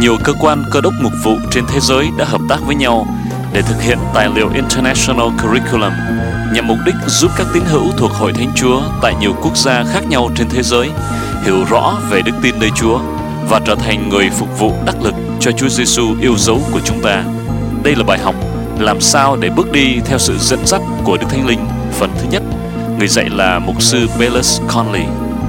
Nhiều cơ quan cơ đốc mục vụ trên thế giới đã hợp tác với nhau để thực hiện tài liệu International Curriculum nhằm mục đích giúp các tín hữu thuộc Hội Thánh Chúa tại nhiều quốc gia khác nhau trên thế giới hiểu rõ về đức tin nơi Chúa và trở thành người phục vụ đắc lực cho Chúa Giêsu yêu dấu của chúng ta. Đây là bài học làm sao để bước đi theo sự dẫn dắt của Đức Thánh Linh, phần thứ nhất. Người dạy là mục sư Bayless Conley.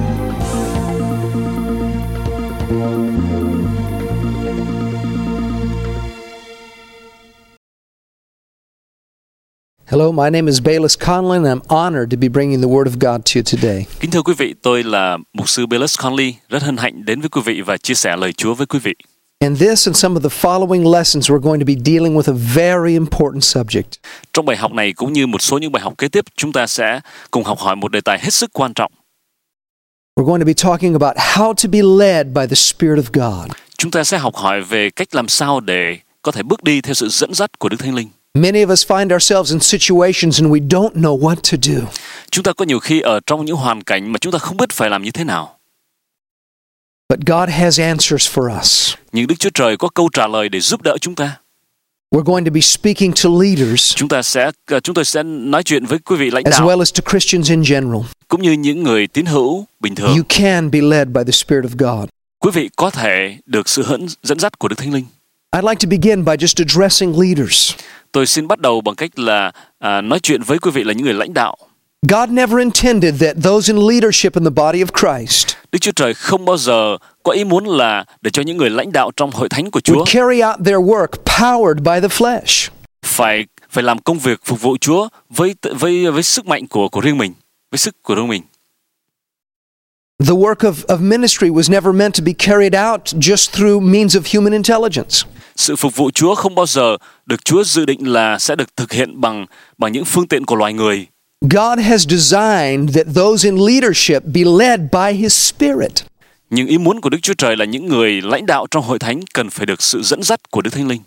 Hello, my name is Bayless Conley, and I'm honored to be bringing the Word of God to you today. Kính thưa quý vị, tôi là mục sư Bayless Conley, rất hân hạnh đến với quý vị và chia sẻ lời Chúa với quý vị. In this and some of the following lessons, we're going to be dealing with a very important subject. Trong bài học này cũng như một số những bài học kế tiếp, chúng ta sẽ cùng học hỏi một đề tài hết sức quan trọng. We're going to be talking about how to be led by the Spirit of God. Chúng ta sẽ học hỏi về cách làm sao để có thể bước đi theo sự dẫn dắt của Đức Thánh Linh. Many of us find ourselves in situations and we don't know what to do. Chúng ta có nhiều khi ở trong những hoàn cảnh mà chúng ta không biết phải làm như thế nào. But God has answers for us. Nhưng Đức Chúa Trời có câu trả lời để giúp đỡ chúng ta. We're going to be speaking to leaders Chúng tôi sẽ nói chuyện với quý vị lãnh as đạo well as to Christians in general. cũng như những người tín hữu bình thường. You can be led by the Spirit of God. Quý vị có thể được sự dẫn dắt của Đức Thánh Linh. I'd like to begin by just addressing leaders. Tôi xin bắt đầu bằng cách là nói chuyện với quý vị là những người lãnh đạo. God never intended that those in leadership in the body of Christ Đức Chúa Trời không bao giờ có ý muốn là để cho những người lãnh đạo trong hội thánh của Chúa would carry out their work powered by the flesh. phải làm công việc phục vụ Chúa với sức mạnh của riêng mình, với sức của riêng mình. The work of ministry was never meant to be carried out just through means of human intelligence. Sự phục vụ Chúa không bao giờ được Chúa dự định là sẽ được thực hiện bằng những phương tiện của loài người. God has designed that those in leadership be led by His Spirit. Nhưng ý muốn của Đức Chúa Trời là những người lãnh đạo trong hội thánh cần phải được sự dẫn dắt của Đức Thánh Linh.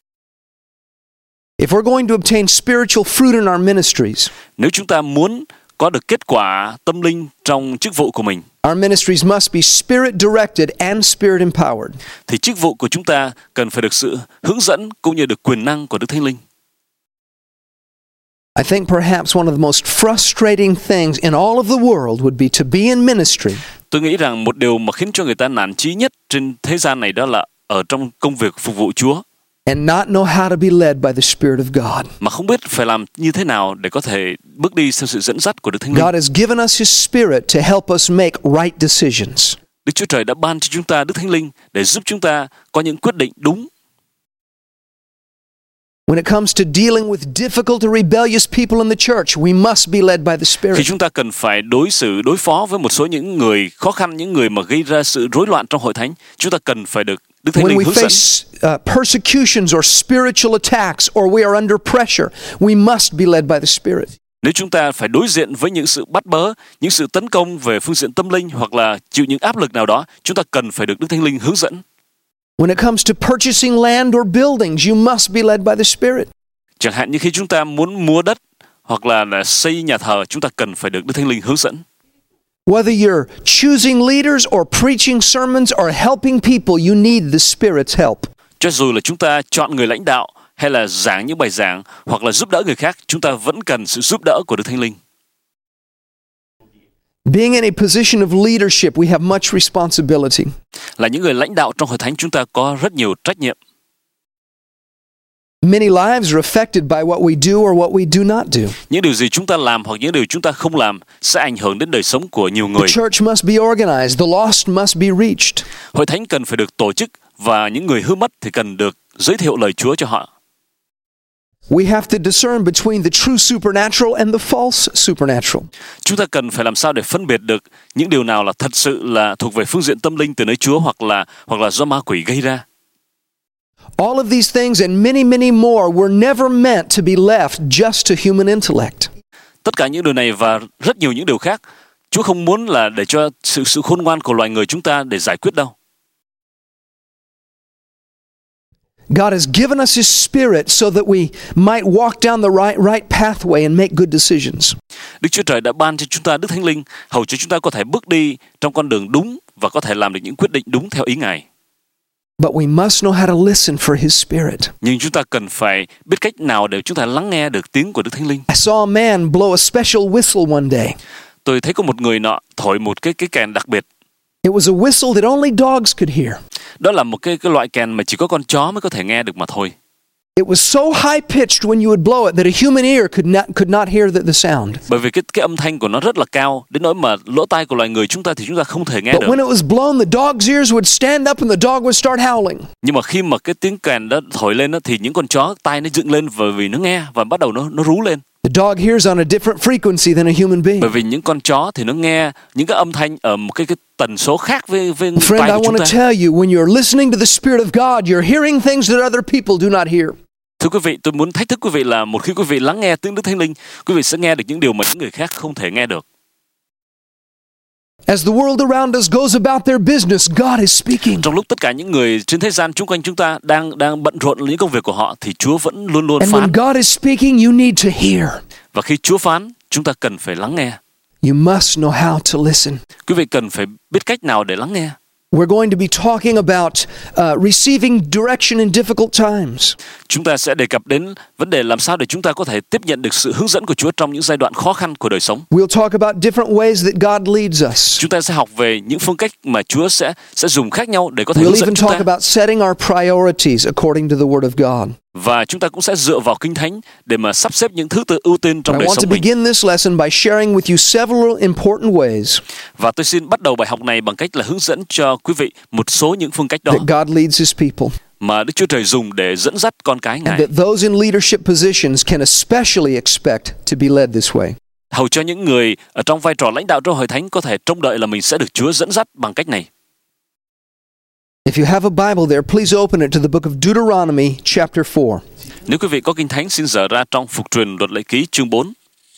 If we're going to obtain spiritual fruit in our ministries, Nếu chúng ta muốn có được kết quả tâm linh trong chức vụ của mình, our ministries must be spirit directed and spirit empowered. thì chức vụ của chúng ta cần phải được sự hướng dẫn cũng như được quyền năng của Đức Thánh Linh. I think perhaps one of the most frustrating things in all of the world would be to be in ministry Tôi nghĩ rằng một điều mà khiến cho người ta nản chí nhất trên thế gian này đó là ở trong công việc phục vụ Chúa and not know how to be led by the Spirit of God. mà không biết phải làm như thế nào để có thể bước đi theo sự dẫn dắt của Đức Thánh Linh. God has given us His Spirit to help us make right decisions. Đức Chúa Trời đã ban cho chúng ta Đức Thánh Linh để giúp chúng ta có những quyết định đúng. When it comes to dealing with difficult or rebellious people in the church, we must be led by the Khi Spirit. chúng ta cần phải đối phó với một số những người khó khăn, những người mà gây ra sự rối loạn trong hội thánh, chúng ta cần phải được Đức Thánh When Linh we hướng dẫn. face persecutions or spiritual attacks or we are under pressure, we must be led by the Spirit. Nếu chúng ta phải đối diện với những sự bắt bớ, những sự tấn công về phương diện tâm linh hoặc là chịu những áp lực nào đó, chúng ta cần phải được Đức Thánh Linh hướng dẫn. When it comes to purchasing land or buildings, you must be led by the Spirit. Chẳng hạn như khi chúng ta muốn mua đất hoặc là xây nhà thờ, chúng ta cần phải được Đức Thánh Linh hướng dẫn. Whether you're choosing leaders or preaching sermons or helping people, you need the Spirit's help. Cho dù là chúng ta chọn người lãnh đạo hay là giảng những bài giảng hoặc là giúp đỡ người khác, chúng ta vẫn cần sự giúp đỡ của Đức Thánh Linh. Being in a position of leadership, we have much responsibility. Là những người lãnh đạo trong hội thánh, chúng ta có rất nhiều trách nhiệm. Many lives are affected by what we do or what we do not do. Những điều gì chúng ta làm hoặc những điều chúng ta không làm sẽ ảnh hưởng đến đời sống của nhiều The người. church must be organized. The lost must be reached. Hội thánh cần phải được tổ chức và những người hư mất thì cần được giới thiệu lời Chúa cho họ. We have to discern between the true supernatural and the false supernatural. Chúng ta cần phải làm sao để phân biệt được những điều nào là thật sự là thuộc về phương diện tâm linh từ nơi Chúa hoặc là do ma quỷ gây ra. All of these things and many, many more were never meant to be left just to human intellect. Tất cả những điều này và rất nhiều những điều khác, Chúa không muốn là để cho sự khôn ngoan của loài người chúng ta để giải quyết đâu. God has given us His Spirit so that we might walk down the right pathway and make good decisions. Đức Chúa Trời đã ban cho chúng ta Đức Thánh Linh hầu cho chúng ta có thể bước đi trong con đường đúng và có thể làm được những quyết định đúng theo ý Ngài. But we must know how to listen for His Spirit. Nhưng chúng ta cần phải biết cách nào để chúng ta lắng nghe được tiếng của Đức Thánh Linh. I saw a man blow a special whistle one day. Tôi thấy có một người nọ thổi một cái kèn đặc biệt. It was a whistle that only dogs could hear. Đó là một cái loại kèn mà chỉ có con chó mới có thể nghe được mà thôi. It was so high pitched when you would blow it that a human ear could not hear the sound. Bởi vì cái âm thanh của nó rất là cao, đến nỗi mà lỗ tai của loài người chúng ta thì chúng ta không thể nghe But được. when it was blown, the dog's ears would stand up and the dog would start howling. Nhưng mà khi mà cái tiếng kèn đó thổi lên đó, thì những con chó tai nó dựng lên vì nó nghe và bắt đầu nó rú lên. The dog hears on a different frequency than a human being. Bởi vì những con chó thì nó nghe những cái âm thanh ở một cái tần số khác với tai Friend, I của chúng want to ta. tell you, when you're listening to the Spirit of God, you're hearing things that other people do not hear. Thưa quý vị, tôi muốn thách thức quý vị là một khi quý vị lắng nghe tiếng Đức Thánh Linh, quý vị sẽ nghe được những điều mà những người khác không thể nghe được. As the world around us goes about their business, God is speaking. Trong lúc tất cả những người trên thế gian chung quanh chúng ta đang bận rộn những công việc của họ, thì Chúa vẫn luôn luôn And when phán. God is speaking, you need to hear. Và khi Chúa phán, chúng ta cần phải lắng nghe. You must know how to listen. Quý vị cần phải biết cách nào để lắng nghe. We're going to be talking about receiving direction in difficult times. Chúng ta sẽ đề cập đến vấn đề làm sao để chúng ta có thể tiếp nhận được sự hướng dẫn của Chúa trong những giai đoạn khó khăn của đời sống. We'll talk about different ways that God leads us. Chúng ta sẽ học về những phương cách mà Chúa sẽ dùng khác nhau để có thể We'll hướng even dẫn chúng talk ta. about setting our priorities according to the Word of God. Và chúng ta cũng sẽ dựa vào Kinh Thánh để mà sắp xếp những thứ tự ưu tiên trong I đời want to sống mình. begin this lesson by sharing with you several important ways Và tôi xin bắt đầu bài học này bằng cách là hướng dẫn cho quý vị một số những phương cách đó that God leads His people, mà Đức Chúa Trời dùng để dẫn dắt con cái and Ngài. that those in leadership positions can especially expect to be led this way. Hầu cho những người ở trong vai trò lãnh đạo trong hội thánh có thể trông đợi là mình sẽ được Chúa dẫn dắt bằng cách này. If you have a Bible there, please open it to the book of Deuteronomy, chapter 4. Nếu quý vị có Kinh Thánh, xin dở ra trong Phục Truyền Luật Lệ Ký chương 4.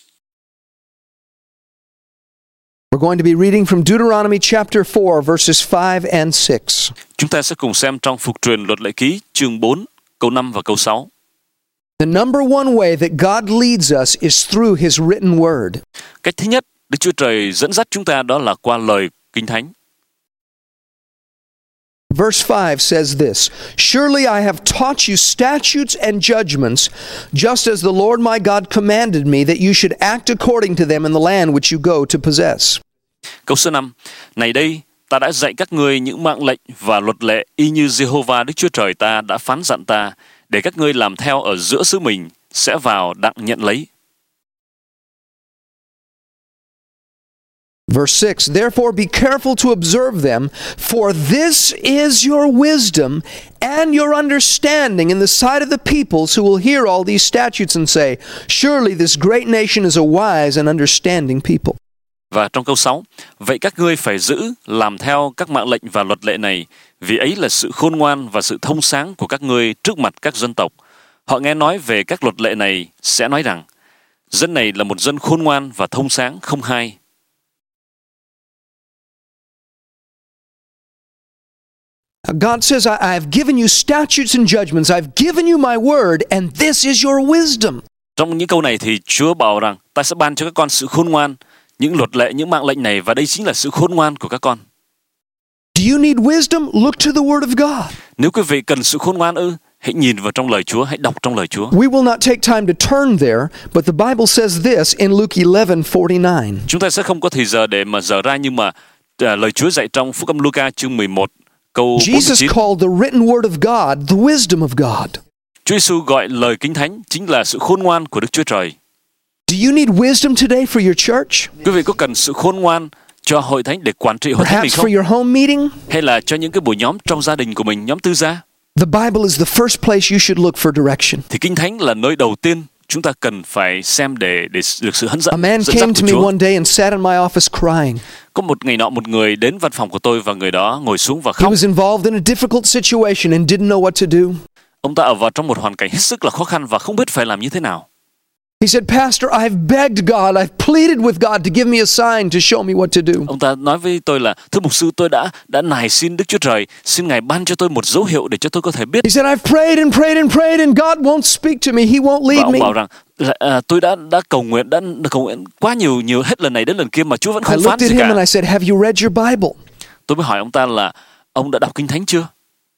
We're going to be reading from Deuteronomy chapter 4, verses 5 and 6. Chúng ta sẽ cùng xem trong Phục Truyền Luật Lệ Ký chương 4, câu 5 và câu 6. The number one way that God leads us is through His written word. Cách thứ nhất, Đức Chúa Trời dẫn dắt chúng ta đó là qua lời Kinh Thánh. Verse 5 says this, Surely I have taught you statutes and judgments, just as the Lord my God commanded me, that you should act according to them in the land which you go to possess. Câu số 5. Này đây, ta đã dạy các ngươi những mạng lệnh và luật lệ y như Giê-hô-va Đức Chúa Trời ta đã phán dặn ta, để các ngươi làm theo ở giữa xứ mình, sẽ vào đặng nhận lấy. Verse 6, Therefore be careful to observe them, for this is your wisdom and your understanding in the sight of the peoples who will hear all these statutes and say, Surely this great nation is a wise and understanding people. Và trong câu 6, vậy các ngươi phải giữ, làm theo các mạng lệnh và luật lệ này, vì ấy là sự khôn ngoan và sự thông sáng của các ngươi trước mặt các dân tộc. Họ nghe nói về các luật lệ này, sẽ nói rằng, dân này là một dân khôn ngoan và thông sáng không hai. God says, I have given you statutes and judgments. I've given you my word, and this is your wisdom. Trong những câu này thì Chúa bảo rằng, ta sẽ ban cho các con sự khôn ngoan, những luật lệ, những mạng lệnh này, và đây chính là sự khôn ngoan của các con. Do you need wisdom? Look to the word of God. Nếu quý vị cần sự khôn ngoan hãy nhìn vào trong lời Chúa, hãy đọc trong lời Chúa. We will not take time to turn there, but the Bible says this in Luke 11:49. Chúng ta sẽ không có thời giờ để mà dở ra, nhưng mà lời Chúa dạy trong Phúc âm Luca chương 11 câu Jesus 49. called the written word of God the wisdom of God. Chúa Giêsu gọi lời Kinh Thánh chính là sự khôn ngoan của Đức Chúa Trời. Do you need wisdom today for your church? Quý vị có cần sự khôn ngoan cho hội thánh để quản trị hội thánh mình Perhaps không? for your home meeting? Hay là cho những cái buổi nhóm trong gia đình của mình, nhóm tư gia? The Bible is the first place you should look for direction. Thì Kinh Thánh là nơi đầu tiên chúng ta cần phải xem để được sự A man dẫn dắt came của to me Chúa. one day and sat in my office crying. Có một ngày nọ, một người đến văn phòng của tôi và người đó ngồi xuống và He khóc. was involved in a difficult situation and didn't know what to do. Ông ta ở vào trong một hoàn cảnh hết sức là khó khăn và không biết phải làm như thế nào. He said, Pastor, I've begged God, I've pleaded with God to give me a sign to show me what to do. Ông ta nói với tôi là, thưa mục sư, tôi đã nài xin Đức Chúa Trời, xin Ngài ban cho tôi một dấu hiệu để cho tôi có thể biết. He said, I've prayed and prayed and prayed and God won't speak to me. He won't Và lead ông me. bảo rằng tôi đã cầu nguyện quá nhiều hết lần này đến lần kia mà Chúa vẫn I không phán looked at gì him cả. and I said, have you read your Bible? Tôi mới hỏi ông ta là, ông đã đọc Kinh Thánh chưa?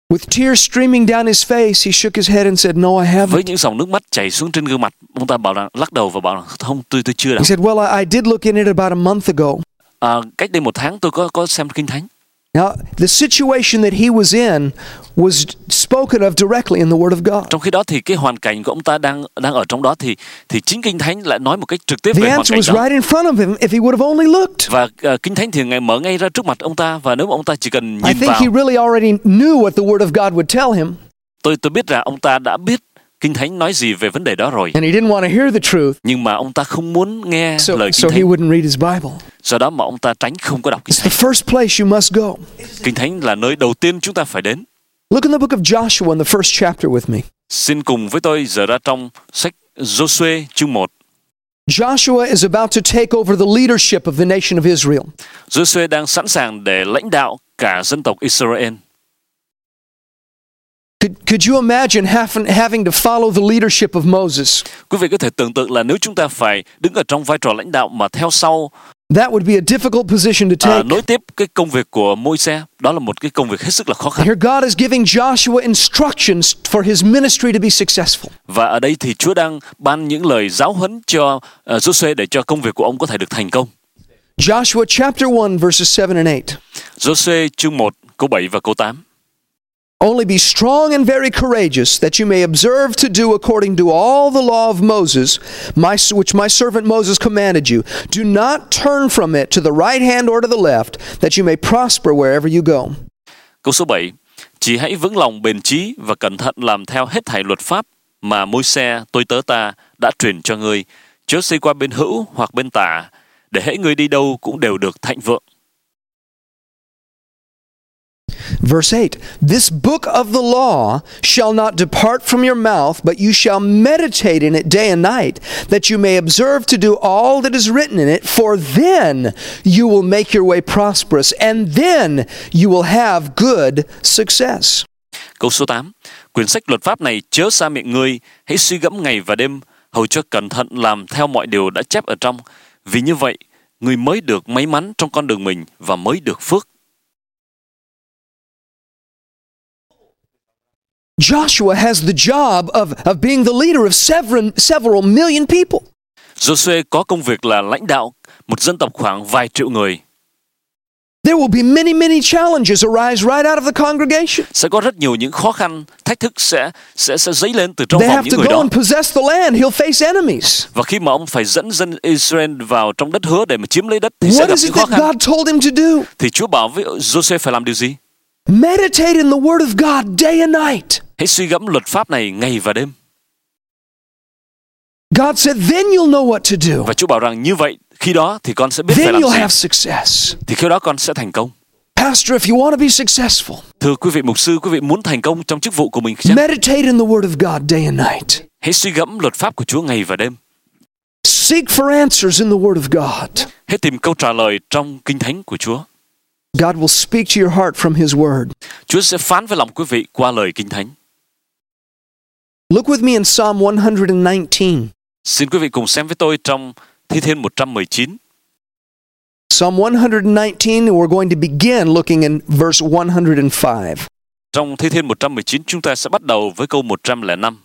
With tears streaming down his face, he shook his head and said, "No, I haven't." Với những dòng nước mắt chảy xuống trên gương mặt, ông ta bảo rằng lắc đầu và bảo rằng không, tôi chưa He đọc. said, "Well, I did look in it about a month ago." Cách đây 1 tháng tôi có xem Kinh Thánh. Now, the situation that he was in was spoken of directly in the Word of God. Trong khi đó thì cái hoàn cảnh của ông ta đang ở trong đó thì chính Kinh Thánh lại nói một cách trực tiếp The về hoàn answer cảnh was đó. right in front of him if he would have only looked. Và Kinh Thánh thì mở ngay ra trước mặt ông ta, và nếu mà ông ta chỉ cần I nhìn think vào, he really already knew what the Word of God would tell him, tôi biết rằng ông ta đã biết Kinh Thánh nói gì về vấn đề đó rồi. and he didn't want to hear the truth, Nhưng mà ông ta không muốn nghe lời so Kinh he Thánh. wouldn't read his Bible. Do đó mà ông ta tránh không có đọc Kinh It's the Thánh. first place you must go. Kinh Thánh là nơi đầu tiên chúng ta phải đến. Look in the book of Joshua in the first chapter with me. Xin cùng với tôi giờ ra trong sách Giô-suê chương 1. Joshua is about to take over the leadership of the nation of Israel. Giô-suê đang sẵn sàng để lãnh đạo cả dân tộc Israel. Could you imagine having to follow the leadership of Moses? Quý vị có thể tưởng tượng là nếu chúng ta phải đứng ở trong vai trò lãnh đạo mà theo sau, That would be a difficult position to take. nối tiếp cái công việc của Môi-se, đó là một cái công việc hết sức là khó khăn. Here God is giving Joshua instructions for his ministry to be successful. Và ở đây thì Chúa đang ban những lời giáo huấn cho Giô-suê để cho công việc của ông có thể được thành công. Joshua chapter 1 verses 7 and 8. Giô-suê chương 1 câu 7 và câu 8. Only be strong and very courageous, that you may observe to do according to all the law of Moses, which my servant Moses commanded you. Do not turn from it to the right hand or to the left, that you may prosper wherever you go. Câu số 7. Chỉ hãy vững lòng bền chí và cẩn thận làm theo hết thảy luật pháp mà Môi-se tôi tớ ta đã truyền cho ngươi, chớ xây qua bên hữu hoặc bên tả, để hễ ngươi đi đâu cũng đều được thạnh vượng. Verse 8, this book of the law shall not depart from your mouth, but you shall meditate in it day and night, that you may observe to do all that is written in it, for then you will make your way prosperous, and then you will have good success. Câu số 8. Quyển sách luật pháp này chớ xa miệng ngươi, hãy suy gẫm ngày và đêm, hầu cho cẩn thận làm theo mọi điều đã chép ở trong. Vì như vậy, ngươi mới được may mắn trong con đường mình và mới được phước. Joshua has the job of being the leader of several million people. Giô-suê có công việc là lãnh đạo một dân tộc khoảng vài triệu người. There will be many challenges arise right out of the congregation. Sẽ có rất nhiều những khó khăn, thách thức sẽ dấy lên từ trong They vòng have những to người go đó. and possess the land. He'll face enemies. Và khi mà ông phải dẫn dân Israel vào trong đất hứa để mà chiếm lấy đất thì sẽ What gặp is những it khó that khăn. God told him to do? Thì Chúa bảo với Giô-suê phải làm điều gì? Meditate in the Word of God day and night. Hãy suy gẫm luật pháp này ngày và đêm. God said, then you'll know what to do. Và Chúa bảo rằng như vậy, khi đó thì con sẽ biết phải Then làm you'll gì. have success. Thì khi đó con sẽ thành công. Pastor, if you want to be successful, Thưa quý vị mục sư, quý vị muốn thành công trong chức vụ của mình chứ? meditate in the Word of God day and night. Hãy suy gẫm luật pháp của Chúa ngày và đêm. Seek for answers in the Word of God. Hãy tìm câu trả lời trong Kinh Thánh của Chúa. God will speak to your heart from His Word. Chúa sẽ phán với lòng quý vị qua lời Kinh Thánh. Look with me in Psalm 119. Xin quý vị cùng xem với tôi trong Thi Thiên 119. Psalm 119, we're going to begin looking in verse 105. Trong Thi Thiên 119 chúng ta sẽ bắt đầu với câu 105.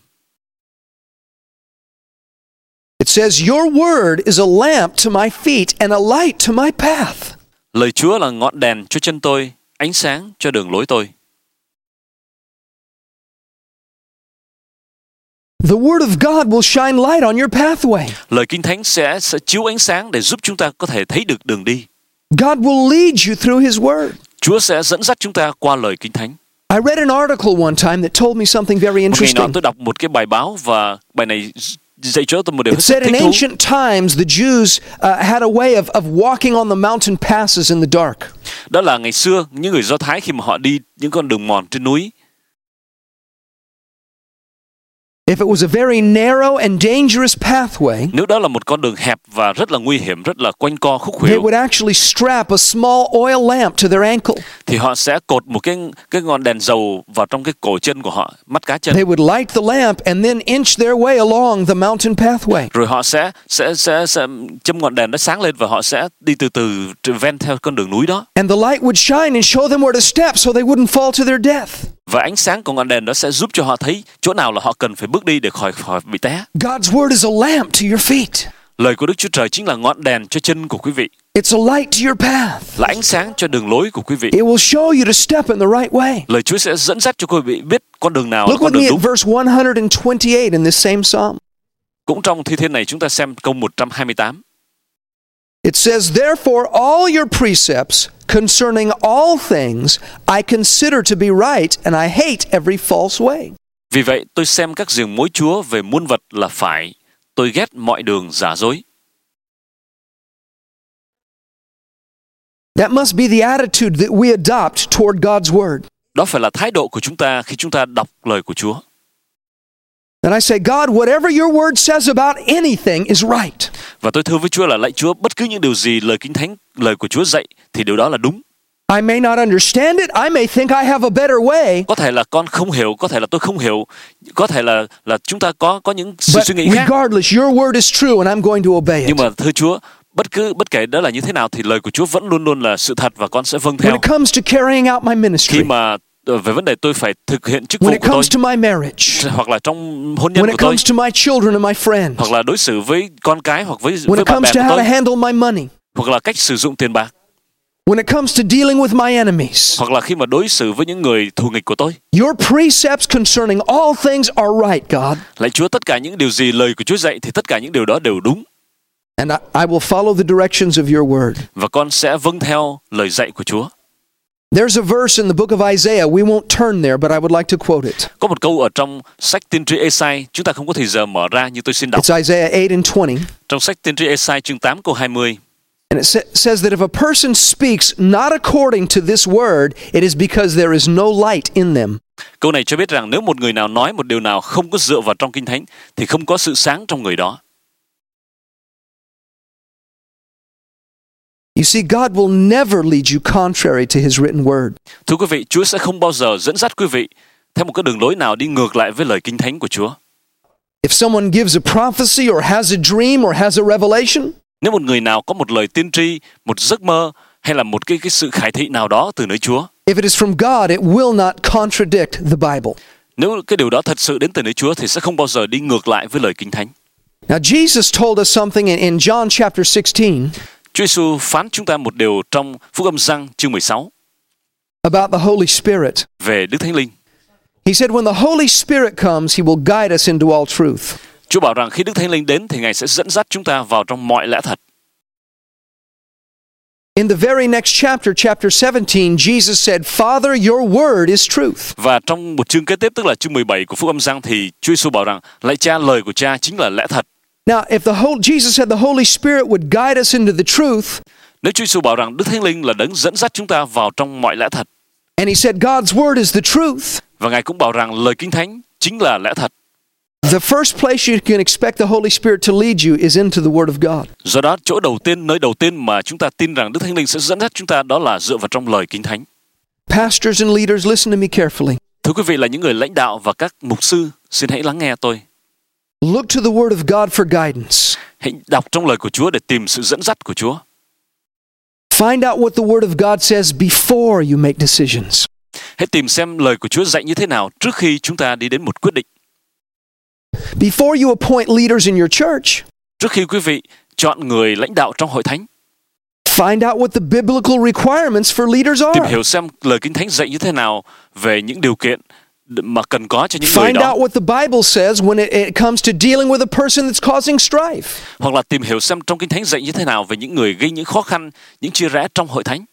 It says, your word is a lamp to my feet and a light to my path. Lời Chúa là ngọn đèn cho chân tôi, ánh sáng cho đường lối tôi. The Word of God will shine light on your pathway. Lời Kinh Thánh sẽ chiếu ánh sáng để giúp chúng ta có thể thấy được đường đi. God will lead you through His Word. Chúa sẽ dẫn dắt chúng ta qua lời Kinh Thánh. I read an article one time that told me something very Một ngày nọ interesting. tôi đọc một cái bài báo và bài này dạy cho tôi một điều It hết sức said in thích thú. ancient times the Jews had a way of walking on the mountain passes in the dark. Đó là ngày xưa những người Do Thái khi mà họ đi những con đường mòn trên núi, If it was a very narrow and dangerous pathway, nếu đó là một con đường hẹp và rất là nguy hiểm, rất là quanh co khúc they khuỷu, would actually strap a small oil lamp to their ankle. thì họ sẽ cột một cái ngọn đèn dầu vào trong cái cổ chân của họ, mắt cá chân. They would light the lamp and then inch their way along the mountain pathway. Rồi họ sẽ châm ngọn đèn nó sáng lên và họ sẽ đi từ từ ven theo con đường núi đó. And the light would shine and show them where to step so they wouldn't fall to their death. Và ánh sáng của ngọn đèn đó sẽ giúp cho họ thấy chỗ nào là họ cần phải bước đi để khỏi bị té. God's word is a lamp to your feet. Lời của Đức Chúa Trời chính là ngọn đèn cho chân của quý vị, It's a light to your path. là ánh sáng cho đường lối của quý vị. It will show you to step in the right way. Lời Chúa sẽ dẫn dắt cho quý vị biết con đường nào là Look con with đường me at đúng. verse 128 in this same psalm. Cũng trong thi thiên này chúng ta xem câu 128. It says, "Therefore all your precepts concerning all things I consider to be right, and I hate every false way." Vì vậy tôi xem các giường mối Chúa về muôn vật là phải, tôi ghét mọi đường giả dối. That must be the attitude that we adopt toward God's word. Đó phải là thái độ của chúng ta khi chúng ta đọc lời của Chúa. And I say, God, whatever your word says about anything is right. Và tôi thưa với Chúa là lạy Chúa, bất cứ những điều gì lời Kinh Thánh, lời của Chúa dạy thì điều đó là đúng. I may not understand it. I may think I have a better way. Có thể là con không hiểu, có thể là tôi không hiểu, có thể là chúng ta có những But suy nghĩ khác. regardless, your word is true and I'm going to obey Nhưng it. mà thưa Chúa, bất kể đó là như thế nào thì lời của Chúa vẫn luôn luôn là sự thật và con sẽ vâng When theo. it comes to carrying out my Khi ministry, mà về vấn đề tôi phải thực hiện chức when vụ it của tôi, comes to my marriage, hoặc là trong hôn nhân when của it tôi, comes to my children and my friends, hoặc là đối xử với con cái hoặc với when it bạn comes bè to của how to tôi, handle my money, hoặc là cách sử dụng tiền bạc, when it comes to dealing with my enemies, hoặc là khi mà đối xử với những người thù nghịch của tôi. your precepts concerning all things are right, God. Lạy Chúa, tất cả những điều gì lời của Chúa dạy thì tất cả những điều đó đều đúng. And I will follow the directions of your word. Và con sẽ vâng theo lời dạy của Chúa. There's a verse in the book of Isaiah. We won't turn there, but I would like to quote it. Có một câu ở trong sách tiên tri Ê-sai, chúng ta không có thời giờ mở ra nhưng tôi xin đọc. It's Isaiah 8 and 20. Trong sách tiên tri Ê-sai chương 8 câu 20. And it says that if a person speaks not according to this word, it is because there is no light in them. Câu này cho biết rằng nếu một người nào nói một điều nào không có dựa vào trong Kinh Thánh thì không có sự sáng trong người đó. You see, God will never lead you contrary to his written word. Thưa quý vị, Chúa sẽ không bao giờ dẫn dắt quý vị theo một cái đường lối nào đi ngược lại với lời Kinh Thánh của Chúa. If someone gives a prophecy or has a dream or has a revelation, Nếu một người nào có một lời tiên tri, một giấc mơ hay là một cái sự khải thị nào đó từ nơi Chúa, if it is from God, it will not contradict the Bible. nếu cái điều đó thật sự đến từ nơi Chúa thì sẽ không bao giờ đi ngược lại với lời Kinh Thánh. Now, Jesus told us something in John chapter 16 Chúa Giêsu phán chúng ta một điều trong Phúc Âm Giăng chương 16 about the Holy Spirit. về Đức Thánh Linh. He said, when the Holy Spirit comes, he will guide us into all truth. Chúa bảo rằng khi Đức Thánh Linh đến thì Ngài sẽ dẫn dắt chúng ta vào trong mọi lẽ thật. In the very next chapter, chapter 17, Jesus said, Father, your word is truth. Và trong một chương kế tiếp, tức là chương 17 của Phúc Âm Giăng, thì Chúa Giêsu bảo rằng lạy Cha, lời của Cha chính là lẽ thật. Now, if Jesus said the Holy Spirit would guide us into the truth, Nếu Chúa Giêsu bảo rằng Đức Thánh Linh là đấng dẫn dắt chúng ta vào trong mọi lẽ thật, and he said God's word is the truth, và Ngài cũng bảo rằng lời Kinh Thánh chính là lẽ thật, the first place you can expect the Holy Spirit to lead you is into the Word of God. do đó chỗ đầu tiên, nơi đầu tiên mà chúng ta tin rằng Đức Thánh Linh sẽ dẫn dắt chúng ta đó là dựa vào trong lời Kinh Thánh. Pastors and leaders, listen to me carefully. Thưa quý vị là những người lãnh đạo và các mục sư, xin hãy lắng nghe tôi. Look to the Word of God for guidance. Hãy đọc trong lời của Chúa để tìm sự dẫn dắt của Chúa. Find out what the Word of God says before you make decisions. Hãy tìm xem lời của Chúa dạy như thế nào trước khi chúng ta đi đến một quyết định. Before you appoint leaders in your church, Trước khi quý vị chọn người lãnh đạo trong hội thánh, find out what the biblical requirements for leaders tìm are. hiểu xem lời Kinh Thánh dạy như thế nào về những điều kiện mà cần có cho những người Find đó. out what the Bible says when it comes to dealing with a person that's causing strife. Hoặc là tìm hiểu xem trong Kinh Thánh dạy như thế nào về những người gây những khó khăn, những chia rẽ trong hội thánh.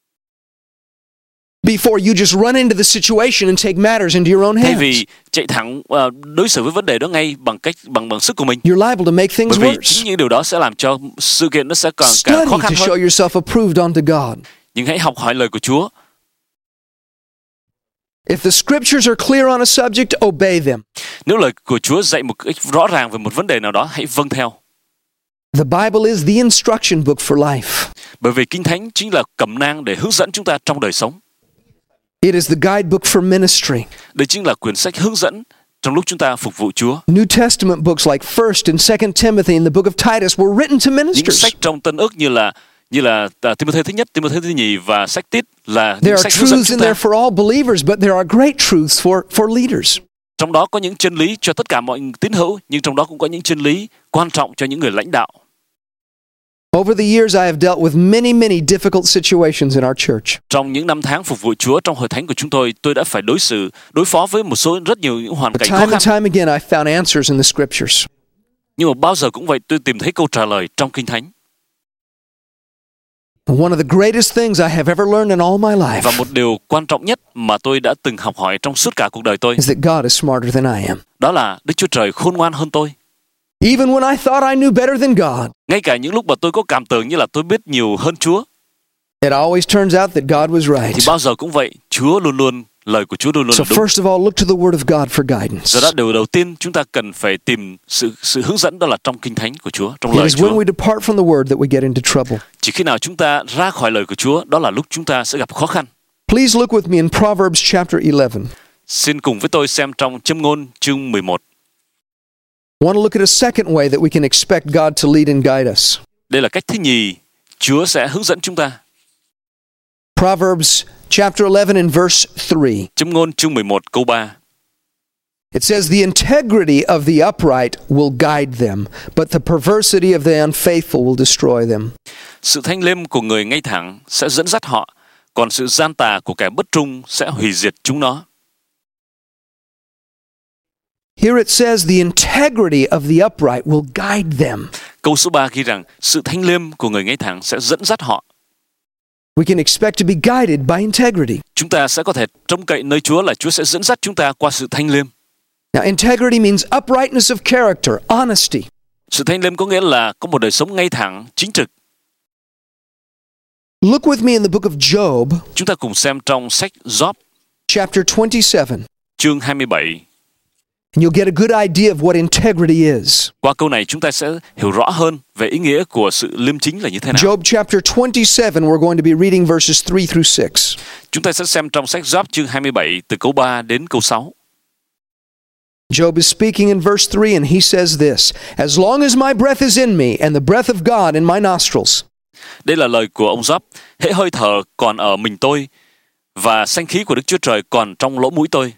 Before you just run into the situation and take matters into your own Thay hands. vì chạy thẳng đối xử với vấn đề đó ngay bằng sức của mình. You're liable to make things Bởi vì worse. chính những điều đó sẽ làm cho sự kiện nó sẽ càng khó Study khăn to show hơn. yourself approved unto God. Nhưng hãy học hỏi lời của Chúa. If the scriptures are clear on a subject, obey them. Nếu lời của Chúa dạy một cách rõ ràng về một vấn đề nào đó, hãy vâng theo. The Bible is the instruction book for life. Bởi vì Kinh Thánh chính là cẩm nang để hướng dẫn chúng ta trong đời sống. It is the guidebook for ministry. Đây chính là quyển sách hướng dẫn trong lúc chúng ta phục vụ Chúa. New Testament books like 1st and 2nd Timothy and the book of Titus were written to Những ministers. sách trong Tân Ước như là Như là Timôthê thứ nhất, Timôthê thứ nhì và sách Tít là There những are sách hướng dẫn truths chúng in ta. there for all believers, but there are great truths for leaders. Trong đó có những chân lý cho tất cả mọi tín hữu, nhưng trong đó cũng có những chân lý quan trọng cho những người lãnh đạo. Over the years, I have dealt with many difficult situations in our church. Trong những năm tháng phục vụ Chúa trong hội thánh của chúng tôi đã phải đối phó với rất nhiều những hoàn But cảnh time khó and khăn. time again, I found answers in the scriptures. Nhưng mà bao giờ cũng vậy, tôi tìm thấy câu trả lời trong Kinh Thánh. One of the greatest things I have ever learned in all my life Và một điều quan trọng nhất mà tôi đã từng học hỏi trong suốt cả cuộc đời tôi, is that God is smarter than I am. đó là Đức Chúa Trời khôn ngoan hơn tôi. Even when I thought I knew better than God, Ngay cả những lúc mà tôi có cảm tưởng như là tôi biết nhiều hơn Chúa, it always turns out that God was right. thì bao giờ cũng vậy, lời của Chúa luôn luôn So là đúng. first of all, look to the Word of God for guidance. Do đó điều đầu tiên chúng ta cần phải tìm sự hướng dẫn, đó là trong Kinh Thánh của Chúa, trong It lời is when Chúa. we depart from the Word that we get into trouble. Chỉ khi nào chúng ta ra khỏi lời của Chúa, đó là lúc chúng ta sẽ gặp khó khăn. Please look with me in Proverbs chapter 11. Xin cùng với tôi xem trong Châm ngôn chương 11. I want to look at a second way that we can expect God to lead and guide us. Đây là cách thứ nhì, Chúa sẽ hướng dẫn chúng ta. Proverbs chapter 11 and verse 3. Châm ngôn chương 11 câu 3. It says, "The integrity of the upright will guide them, but the perversity of the unfaithful will destroy them." Sự thanh liêm của người ngay thẳng sẽ dẫn dắt họ, còn sự gian tà của kẻ bất trung sẽ hủy diệt chúng nó. Here it says, "The integrity of the upright will guide them." Câu số 3 ghi rằng sự thanh liêm của người ngay thẳng sẽ dẫn dắt họ. We can expect to be guided by integrity. Chúng ta sẽ có thể trông cậy nơi Chúa là Chúa sẽ dẫn dắt chúng ta qua sự thanh liêm. Now, integrity means uprightness of character, honesty. Sự thanh liêm có nghĩa là có một đời sống ngay thẳng, chính trực. Look with me in the book of Job, Chúng ta cùng xem trong sách Job, chapter 27, chương 27. and you'll get a good idea of what integrity is. Qua câu này chúng ta sẽ hiểu rõ hơn về ý nghĩa của sự liêm chính là như thế nào. Job chapter 27, we're going to be reading verses 3 through 6. Chúng ta sẽ xem trong sách Job chương 27 từ câu 3 đến câu 6. Job is speaking in verse 3, and he says this, "As long as my breath is in me, and the breath of God in my nostrils, Đây là lời của ông Job. Hễ hơi thở còn ở mình tôi và sanh khí của Đức Chúa Trời còn trong lỗ mũi tôi,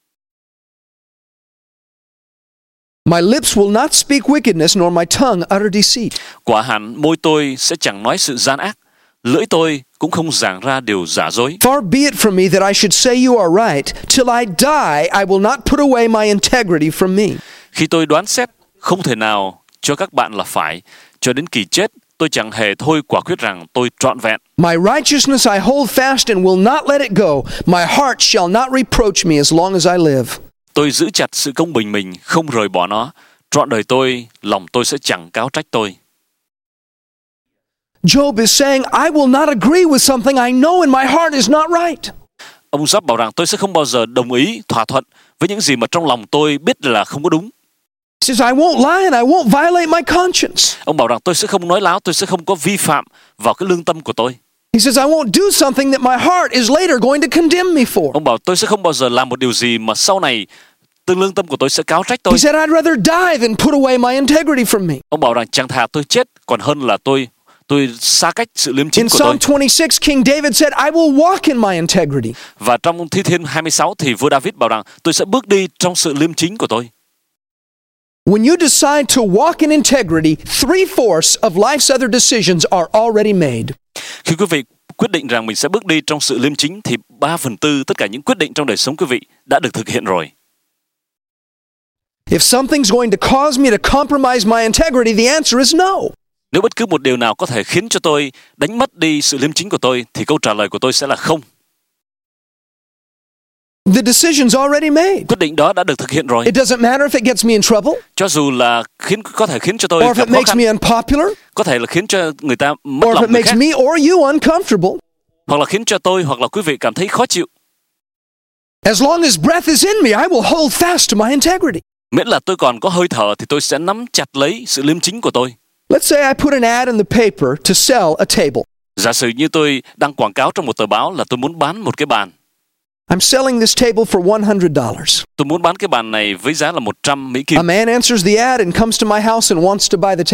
my lips will not speak wickedness, nor my tongue utter deceit." quả hẳn môi tôi sẽ chẳng nói sự gian ác, lưỡi tôi cũng không giảng ra điều giả dối. Far be it from me that I should say you are right. Till I die, I will not put away my integrity from me. Khi tôi đoán xét, không thể nào cho các bạn là phải, cho đến kỳ chết, tôi chẳng hề thôi quả quyết rằng tôi trọn vẹn. My righteousness I hold fast and will not let it go. My heart shall not reproach me as long as I live. Tôi giữ chặt sự công bình mình, không rời bỏ nó. Trọn đời tôi, lòng tôi sẽ chẳng cáo trách tôi. Job is saying, I will not agree with something I know in my heart is not right. Ông Job bảo rằng tôi sẽ không bao giờ đồng ý, thỏa thuận với những gì mà trong lòng tôi biết là không có đúng. He says, I won't lie and I won't violate my conscience. Ông bảo rằng tôi sẽ không nói láo, tôi sẽ không có vi phạm vào cái lương tâm của tôi. He says, I won't do something that my heart is later going to condemn me for. Ông bảo tôi sẽ không bao giờ làm một điều gì mà sau này lương tâm của tôi sẽ cáo trách tôi. He said, I'd rather die than put away my integrity from me. Ông bảo rằng chẳng thà tôi chết còn hơn là tôi xa cách sự liêm chính In của tôi. Psalm 26, King David said, I will walk in my integrity. Và trong Thi Thiên 26 thì vua David bảo rằng tôi sẽ bước đi trong sự liêm chính của tôi. When you decide to walk in integrity, 3/4 of life's other decisions are already made. Khi quý vị quyết định rằng mình sẽ bước đi trong sự liêm chính thì 3/4 tất cả những quyết định trong đời sống quý vị đã được thực hiện rồi. If something's going to cause me to compromise my integrity, the answer is no. Nếu bất cứ một điều nào có thể khiến cho tôi đánh mất đi sự liêm chính của tôi thì câu trả lời của tôi sẽ là không. The decision's already made. Quyết định đó đã được thực hiện rồi. It doesn't matter if it gets me in trouble, Cho dù là có thể khiến cho tôi or if gặp it khó makes khăn, me unpopular, có thể là khiến cho người ta mất or if lòng it người makes khác, me or you uncomfortable. hoặc là khiến cho tôi hoặc là quý vị cảm thấy khó chịu. As long as breath is in me, I will hold fast to my integrity. Miễn là tôi còn có hơi thở thì tôi sẽ nắm chặt lấy sự liêm chính của tôi. Let's say I put an ad in the paper to sell a table. Giả sử như tôi đăng quảng cáo trong một tờ báo là tôi muốn bán một cái bàn. I'm selling this table for $100. Tôi muốn bán cái bàn này với giá là 100 Mỹ Kim. A man answers the ad and comes to my house and wants to buy the table.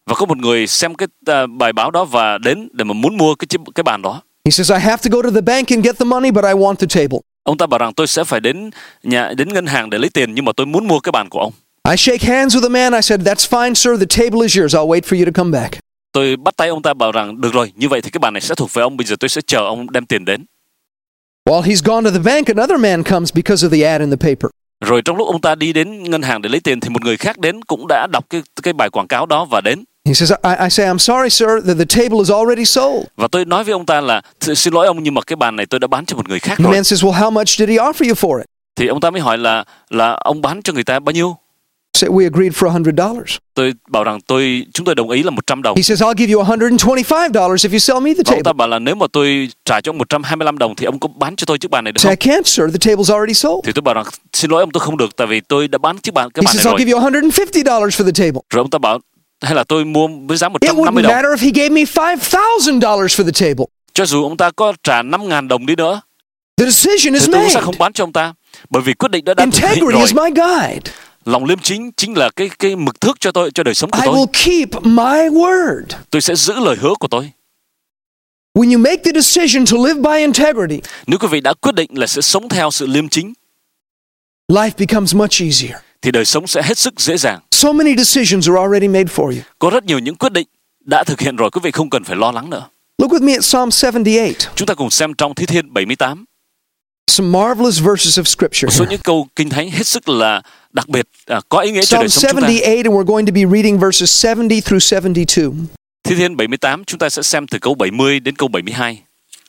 Và có một người xem cái bài báo đó và đến để mà muốn mua cái bàn đó. He says, I have to go to the bank and get the money, but I want the table. Ông ta bảo rằng tôi sẽ phải đến ngân hàng để lấy tiền, nhưng mà tôi muốn mua cái bàn của ông. I shake hands with the man. I said, that's fine, sir. The table is yours. I'll wait for you to come back. Tôi bắt tay ông ta bảo rằng được rồi, như vậy thì cái bàn này sẽ thuộc về ông. Bây giờ tôi sẽ chờ ông đem tiền đến. While he's gone to the bank, another man comes because of the ad in the paper. Rồi trong lúc ông ta đi đến ngân hàng để lấy tiền thì một người khác đến cũng đã đọc cái bài quảng cáo đó và đến. He says, I say, I'm sorry, sir, that the table is already sold. Và tôi nói với ông ta là xin lỗi ông, nhưng mà cái bàn này tôi đã bán cho một người khác The rồi. man says, well, how much did he offer you for it? Thì ông ta mới hỏi là ông bán cho người ta bao nhiêu? Say, we agreed for $100. Tôi bảo rằng chúng tôi đồng ý là 100 đồng. He says, I'll give you $125 if you sell me the Và ông ta table. bảo là nếu mà tôi trả cho ông 125 đồng thì ông có bán cho tôi chiếc bàn này được Say, không? I can't, sir. The table's already sold. Thì tôi bảo rằng xin lỗi ông, tôi không được, tại vì tôi đã bán cái He bàn này says, I'll rồi. give you $150 for the table. Rồi ông ta bảo hay là tôi mua với giá It 150 wouldn't đồng. matter if he gave me $5,000 for the table. Cho dù ông ta có trả 5.000 đồng đi nữa The decision thì is tôi cũng made. sẽ không bán cho ông ta, bởi vì quyết định đã thực hiện Integrity rồi. is my guide. Lòng liêm chính chính là cái mực thước cho đời sống của I tôi. will keep my word. Tôi sẽ giữ lời hứa của tôi. When you make the decision to live by integrity, Nếu quý vị đã quyết định là sẽ sống theo sự liêm chính life becomes much easier. thì đời sống sẽ hết sức dễ dàng. So many decisions are already made for you. Có rất nhiều những quyết định đã thực hiện rồi, quý vị không cần phải lo lắng nữa. Look with me at Psalm 78. Chúng ta cùng xem trong Thi Thiên 78 Some marvelous verses of scripture một số here. những câu kinh thánh hết sức là đặc biệt, có ý nghĩa cho Psalm đời sống chúng ta. 78, and we're going to be reading verses 70 through 72. Thi Thiên 78 chúng ta sẽ xem từ câu 70 đến câu 72.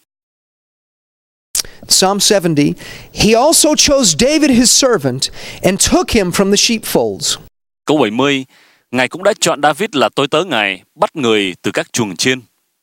Psalm 70, he also chose David his servant and took him from the sheepfolds. Câu 70, Ngài cũng đã chọn David là tôi tớ Ngài, bắt người từ các chuồng chiên.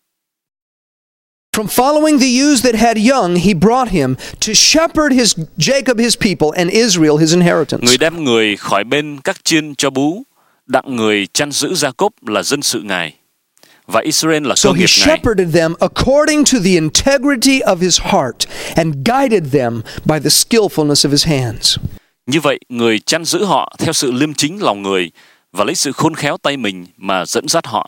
From following the ewes that had young, he brought him to shepherd Jacob his people and Israel his inheritance. Người đem người khỏi bên các chiên cho bú, đặng người chăn giữ Gia-cốp là dân sự Ngài, và Israel là So cơ he nghiệp Ngài. shepherded them according to the integrity of his heart and guided them by the skillfulness of his hands. Như vậy, người chăn giữ họ theo sự liêm chính lòng người và lấy sự khôn khéo tay mình mà dẫn dắt họ.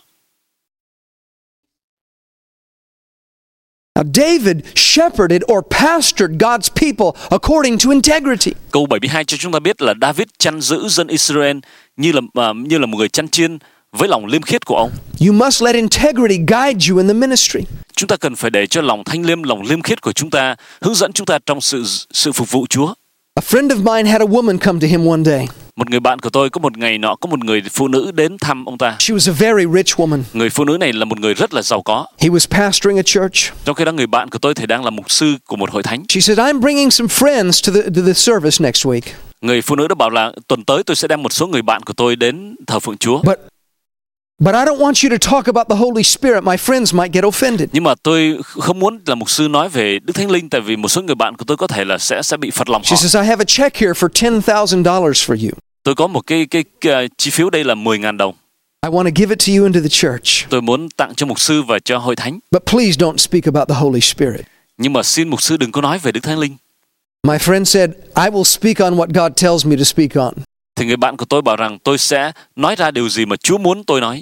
Now David shepherded or pastored God's people according to integrity. Câu 72 cho chúng ta biết là David chăn giữ dân Israel như là một người chăn chiên với lòng liêm khiết của ông. You must let integrity guide you in the ministry. Chúng ta cần phải để cho lòng thanh liêm, lòng liêm khiết của chúng ta hướng dẫn chúng ta trong sự phục vụ Chúa. A friend of mine had a woman come to him one day. Một người bạn của tôi có một ngày nọ có một người phụ nữ đến thăm ông ta. She was a very rich woman. Người phụ nữ này là một người rất là giàu có. He was pastoring a church. Trong khi đó người bạn của tôi thì đang là mục sư của một hội thánh. She said, I'm bringing some friends to the service next week. Người phụ nữ đã bảo là tuần tới tôi sẽ đem một số người bạn của tôi đến thờ phượng Chúa. But I don't want you to talk about the Holy Spirit. My friends might get offended. Nhưng mà tôi không muốn là mục sư nói về Đức Thánh Linh, tại vì một số người bạn của tôi có thể là sẽ bị phật lòng She họ. says, I have a check here for $10,000 for you. Tôi có một cái chi phiếu đây là 10.000 đồng. I want to give it to you into the church. Tôi muốn tặng cho mục sư và cho hội thánh. But please don't speak about the Holy Spirit. Nhưng mà xin mục sư đừng có nói về Đức Thánh Linh. My friend said, I will speak on what God tells me to speak on. Thì người bạn của tôi bảo rằng tôi sẽ nói ra điều gì mà Chúa muốn tôi nói.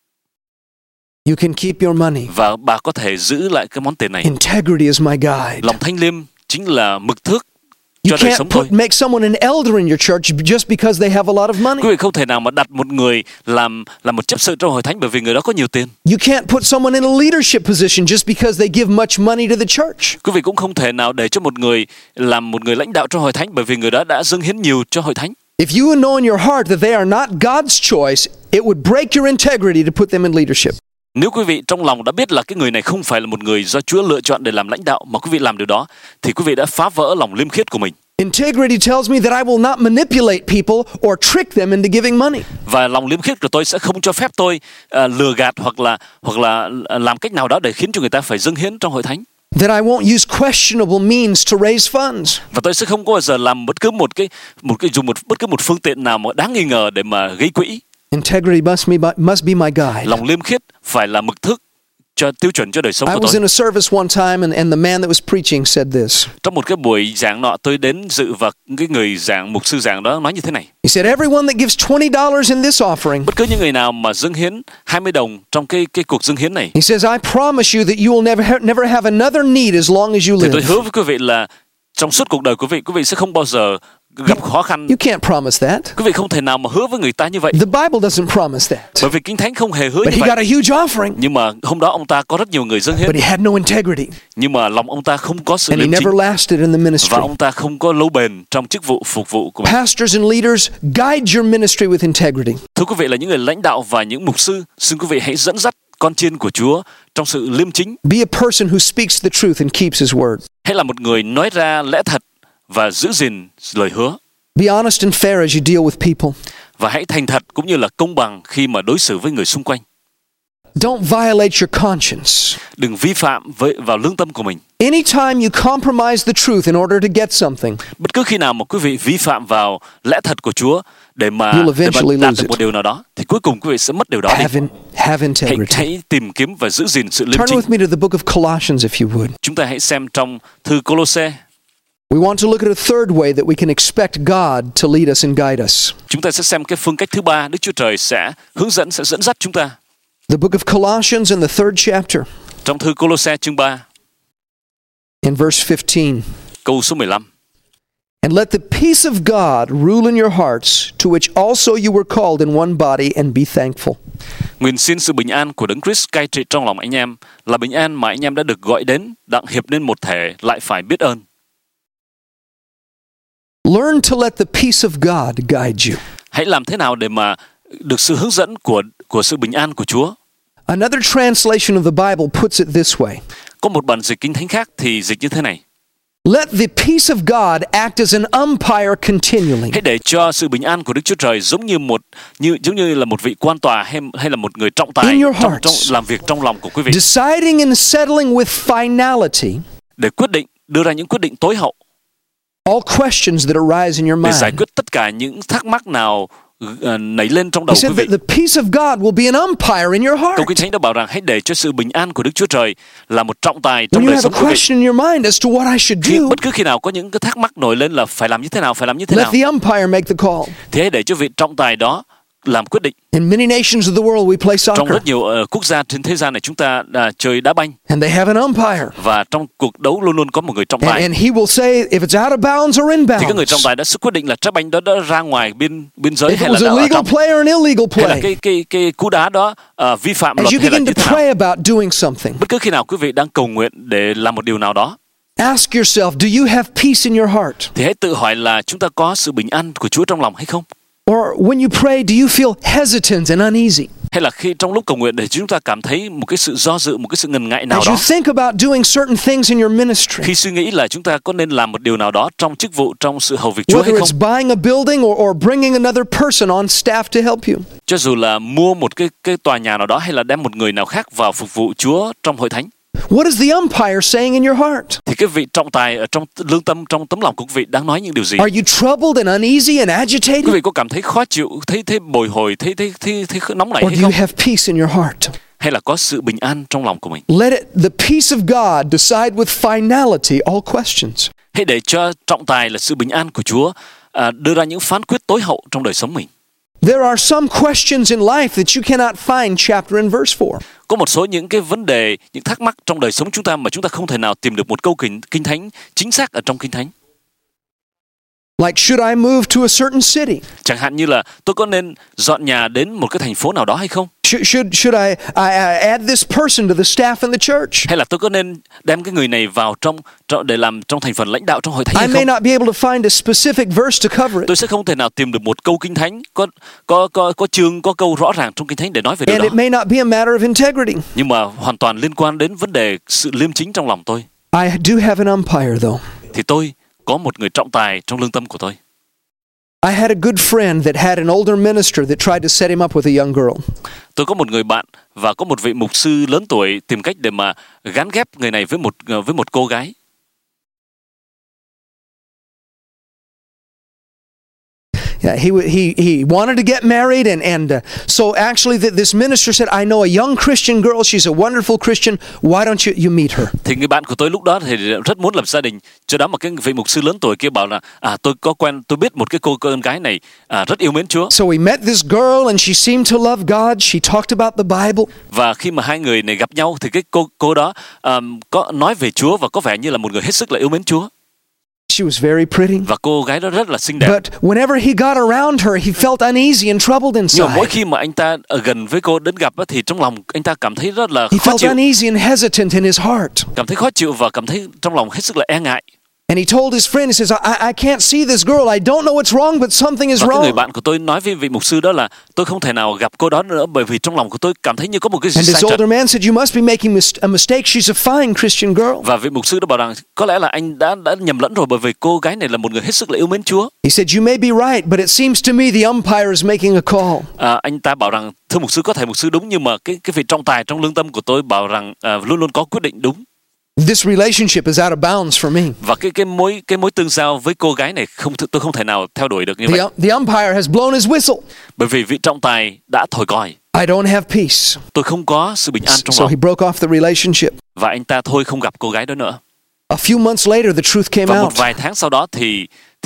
You can keep your money. Và bà có thể giữ lại cái món tiền này. Integrity is my guide. Lòng thanh liêm chính là mực thước You cho đời sống can't tôi. make someone an elder in your church just because they have a lot of money. Quý vị không thể nào mà đặt một người làm một chấp sự trong hội thánh bởi vì người đó có nhiều tiền. You can't put someone in a leadership position just because they give much money to the church. Quý vị cũng không thể nào để cho một người làm một người lãnh đạo trong hội thánh bởi vì người đó đã dâng hiến nhiều cho hội thánh. If you know in your heart that they are not God's choice, it would break your integrity to put them in leadership. Nếu quý vị trong lòng đã biết là cái người này không phải là một người do Chúa lựa chọn để làm lãnh đạo mà quý vị làm điều đó, thì quý vị đã phá vỡ lòng liêm khiết của mình. Integrity tells me that I will not manipulate people or trick them into giving money. Và lòng liêm khiết của tôi sẽ không cho phép tôi lừa gạt hoặc là làm cách nào đó để khiến cho người ta phải dâng hiến trong hội thánh. That I won't use questionable means to raise funds. Và tôi sẽ không có bao giờ làm bất cứ một phương tiện nào mà đáng nghi ngờ để mà gây quỹ. Integrity must be my guide. Lòng liêm khiết phải là mực thước tiêu chuẩn cho đời sống I của was tôi. in a service one time, and the man that was preaching said this. Trong một cái buổi giảng nọ, tôi đến dự và cái người mục sư giảng đó nói như thế này: He said, everyone that gives $20 in this offering, bất cứ những người nào mà dâng hiến 20 đồng trong cái cuộc dâng hiến này, he says, I promise you that you will never have another need as long as you thì tôi live. hứa với quý vị là trong suốt cuộc đời của quý vị sẽ không bao giờ gặp khó khăn. You can't promise that. Quý vị không thể nào mà hứa với người ta như vậy. The Bible doesn't promise that. Bởi vì Kinh Thánh không hề hứa But như he vậy. got a huge offering, Nhưng mà hôm đó ông ta có rất nhiều người dâng hiến. but he had no integrity, Nhưng mà lòng ông ta không có sự and he liêm chính. never lasted in the ministry. Và ông ta không có lâu bền trong chức vụ phục vụ của mình. Pastors and leaders, guide your ministry with integrity. Thưa quý vị, là những người lãnh đạo và những mục sư, xin quý vị hãy dẫn dắt con chiên của Chúa trong sự liêm chính. Be a person who speaks the truth and keeps his word. Hãy là một người nói ra lẽ thật và giữ gìn lời hứa. Be honest and fair as you deal with people. Và hãy thành thật cũng như là công bằng khi mà đối xử với người xung quanh. Don't violate your conscience. Đừng vi phạm vào lương tâm của mình. Anytime you compromise the truth in order to get something, Bất cứ khi nào mà quý vị vi phạm vào lẽ thật của Chúa để mà You'll eventually đạt lose được một it. điều nào đó, thì cuối cùng quý vị sẽ mất điều đó đi. have integrity. Hãy tìm kiếm và giữ gìn sự liêm Turn chính. with me to the book of Colossians if you would. Chúng ta hãy xem trong thư Cô-lô-se. We want to look at a third way that we can expect God to lead us and guide us. Chúng ta sẽ xem cái phương cách thứ ba, Đức Chúa Trời sẽ dẫn dắt chúng ta. The book of Colossians in the third chapter, Trong thư Cô-lô-se chương 3, in verse 15. câu số 15. And let the peace of God rule in your hearts, to which also you were called in one body, and be thankful. Nguyện xin sự bình an của Đấng Christ cai trị trong lòng anh em, là bình an mà anh em đã được gọi đến, đặng hiệp nên một thể, lại phải biết ơn. Learn to let the peace of God guide you. Hãy làm thế nào để mà được sự hướng dẫn của sự bình an của Chúa. Another translation of the Bible puts it this way. Có một bản dịch Kinh Thánh khác thì dịch như thế này: Let the peace of God act as an umpire continually. hãy để cho sự bình an của Đức Chúa Trời giống như là một vị quan tòa hay là một người trọng tài In your trong hearts. làm việc trong lòng của quý vị, Deciding and settling with finality để đưa ra những quyết định tối hậu, all questions that arise in your để giải mind. quyết tất cả những thắc mắc nào nảy lên trong He đầu quý said vị. that the peace of God will be an umpire in your heart. Câu Kinh Thánh đã bảo rằng hãy để cho sự bình an của Đức Chúa Trời là một trọng tài When trong you đời have sống a quý vị. question in your mind as to what I should do, Bất cứ khi nào có những cái thắc mắc nổi lên là phải làm như thế nào, let the umpire make the call. thì hãy để cho vị trọng tài đó làm quyết định. In many nations of the world, we play Trong soccer, rất nhiều quốc gia trên thế gian này chúng ta chơi đá banh, and they have an umpire. và trong cuộc đấu luôn luôn có một người trọng tài. And he will say if it's out of bounds or in Thì cái người trọng bounds. tài đã quyết định là trái banh đó đã ra ngoài biên giới If hay it là was đã a ở legal trong, play or an illegal hay là play. cái cú đá đó vi phạm As luật you hay là begin như to thế nào. pray about doing something, Bất cứ khi nào quý vị đang cầu nguyện để làm một điều nào đó, ask yourself, do you have peace in your heart? thì hãy tự hỏi là chúng ta có sự bình an của Chúa trong lòng hay không? Or when you pray, do you feel hesitant and uneasy? Hay là khi trong lúc cầu nguyện để chúng ta cảm thấy một cái sự do dự, một cái sự ngần ngại nào As đó, you think about doing certain things in your ministry, khi suy nghĩ là chúng ta có nên làm một điều nào đó trong chức vụ, trong sự hầu việc Chúa hay whether không? it's buying a building or bringing another person on staff to help you, Cho dù là mua một cái tòa nhà nào đó hay là đem một người nào khác vào phục vụ Chúa trong hội thánh, what is the umpire saying in your heart? thì cái vị trọng tài ở trong lương tâm, trong tấm lòng của quý vị đang nói những điều gì? Are you troubled and uneasy and agitated? Quý vị có cảm thấy khó chịu, thấy bồi hồi, thấy nóng nảy Or hay do you không? have peace in your heart? Hay là có sự bình an trong lòng của mình? The peace of God decide with finality all questions. Hãy để cho trọng tài là sự bình an của Chúa đưa ra những phán quyết tối hậu trong đời sống mình. There are some questions in life that you cannot find chapter and verse for. Có một số những cái vấn đề, những thắc mắc trong đời sống chúng ta mà chúng ta không thể nào tìm được một câu kinh thánh chính xác ở trong Kinh Thánh. Like, should I move to a certain city? Chẳng hạn như là tôi có nên dọn nhà đến một cái thành phố nào đó hay không? Should I add this person to the staff in the church? Hay là tôi có nên đem cái người này vào để làm trong thành phần lãnh đạo trong hội thánh hay I may không? not be able to find a specific verse to cover it. Tôi sẽ không thể nào tìm được một câu Kinh Thánh có chương, có câu rõ ràng trong Kinh Thánh để nói về điều And đó. it may not be a matter of integrity. Nhưng mà hoàn toàn liên quan đến vấn đề sự liêm chính trong lòng tôi. I do have an umpire though. Thì tôi có một người trọng tài trong lương tâm của tôi. I had a good friend that had an older minister that tried to set him up with a young girl. Tôi có một người bạn và có một vị mục sư lớn tuổi tìm cách để mà gắn ghép người này với một cô gái. he wanted to get married, and so actually this minister said, I know a young Christian girl. She's a wonderful Christian. Why don't you meet her? Thì người bạn của tôi lúc đó thì rất muốn lập gia đình. Do đó mà cái vị mục sư lớn tuổi kia bảo là tôi biết một cái cô con gái này rất yêu mến Chúa. So we met this girl, and she seemed to love God. She talked about the Bible. Và khi mà hai người này gặp nhau thì cái cô đó có nói về Chúa và có vẻ như là một người hết sức là yêu mến Chúa. She was very pretty. Và cô gái đó rất là xinh đẹp. But whenever he got around her, he felt uneasy and troubled Nhưng mà mỗi inside. khi mà anh ta ở gần với cô đến gặp thì trong lòng anh ta cảm thấy rất là He khó felt chịu, uneasy and hesitant in his heart. cảm thấy khó chịu và cảm thấy trong lòng hết sức là e ngại. And he told his friend, he says, I can't see this girl. I don't know what's wrong, but something is Và cái người wrong. bạn của tôi nói với vị mục sư đó là tôi không thể nào gặp cô đó nữa bởi vì trong lòng của tôi cảm thấy như có một cái gì And sai this older trật. man said, you must be making a mistake. She's a fine Christian girl. Và vị mục sư đó bảo rằng có lẽ là anh đã nhầm lẫn rồi bởi vì cô gái này là một người hết sức là yêu mến Chúa. He said, you may be right, but it seems to me the umpire is making a call. Anh ta bảo rằng thưa mục sư, có thể mục sư đúng nhưng mà cái vị trọng tài trong lương tâm của tôi bảo rằng luôn luôn có quyết định đúng. This relationship is out of bounds for me. Và cái mối tương giao với cô gái này tôi không thể nào theo đuổi được như vậy. The umpire has blown his whistle. Bởi vì vị trọng tài đã thổi còi. I don't have peace. Tôi không có sự bình an trong So lòng. he broke off the relationship. Và anh ta thôi không gặp cô gái đó nữa. A few months later, the truth came Và out. một vài tháng sau đó thì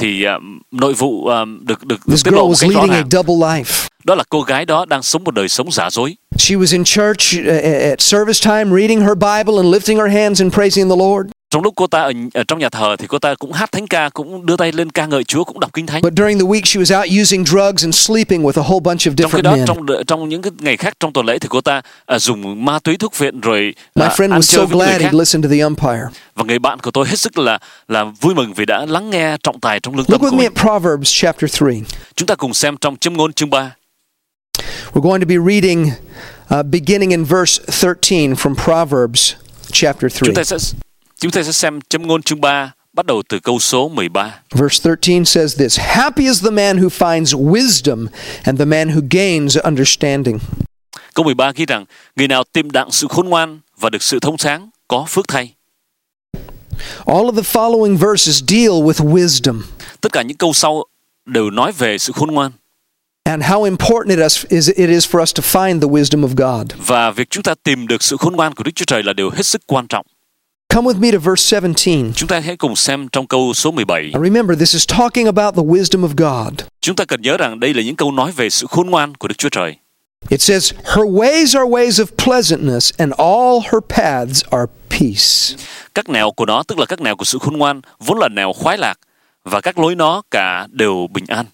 nội vụ được This tiết girl lộ một was cách rõ leading a ràng. double life. Đó là cô gái đó đang sống một đời sống giả dối. She was in church at service time, reading her Bible and lifting her hands and praising the Lord. Trong lúc cô ta ở trong nhà thờ thì cô ta cũng hát thánh ca, cũng đưa tay lên ca ngợi Chúa, cũng đọc kinh thánh. But during the week, she was out using drugs and sleeping with a whole bunch of Trong khi different đó men. trong những cái ngày khác trong tuần lễ thì cô ta dùng ma túy thuốc viện rồi My friend ăn was chơi so với người glad khác. he'd listened to the umpire. Và người bạn của tôi hết sức là vui mừng vì đã lắng nghe trọng tài trong lương tâm Look của with me mình. at Proverbs chapter 3. Chúng ta cùng xem trong Châm ngôn chương 3. We're going to be reading beginning in verse 13 from Proverbs chapter 3. Chúng ta sẽ xem Châm ngôn chương 3 bắt đầu từ câu số 13. Verse 13 says this, happy is the man who finds wisdom and the man who gains understanding. Câu 13 ghi rằng người nào tìm đặng sự khôn ngoan và được sự thông sáng có phước thay. All of the following verses deal with wisdom Tất cả những câu sau đều nói về sự khôn ngoan and how important it is for us to find the wisdom of God. và việc chúng ta tìm được sự khôn ngoan của Đức Chúa Trời là điều hết sức quan trọng. Come with me to verse 17. Chúng ta hãy cùng xem trong câu số 17. Now remember, this is talking about the wisdom of God. Chúng ta cần nhớ rằng đây là những câu nói về sự khôn ngoan của Đức Chúa Trời. It says, her ways are ways of pleasantness and all her paths are peace. Các nẻo của nó, tức là các nẻo của sự khôn ngoan, vốn là nẻo khoái lạc và các lối nó cả đều bình an.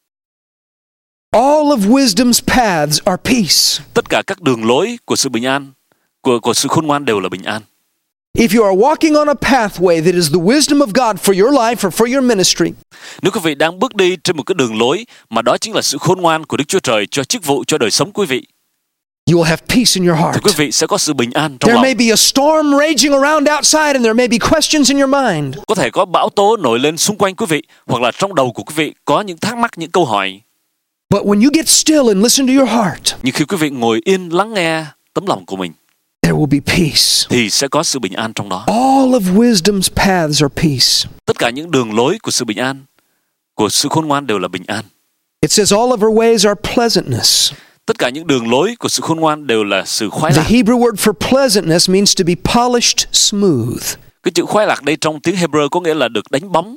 All of wisdom's paths are peace. Tất cả các đường lối của sự bình an, của sự khôn ngoan đều là bình an. If you are walking on a pathway that is the wisdom of God for your life or for your ministry, Nếu quý vị đang bước đi trên một cái đường lối mà đó chính là sự khôn ngoan của Đức Chúa Trời cho chức vụ, cho đời sống quý vị, you will have peace in your thì heart. quý vị sẽ có sự bình an trong There lòng. may be a storm raging around outside and there may be questions in your mind. Có thể có bão tố nổi lên xung quanh quý vị, hoặc là trong đầu của quý vị có những thắc mắc, những câu hỏi. But when you get still and listen to your heart, Nhưng khi quý vị ngồi yên lắng nghe tấm lòng của mình, there will be peace. thì sẽ có sự bình an trong đó. All of wisdom's paths are peace. Tất cả những đường lối của sự bình an, của sự khôn ngoan đều là bình an. It says all of her ways are pleasantness. Tất cả những đường lối của sự khôn ngoan đều là sự khoái The lạc. Hebrew word for pleasantness means to be polished smooth. Cái chữ khoái lạc đây trong tiếng Hebrew có nghĩa là được đánh bóng.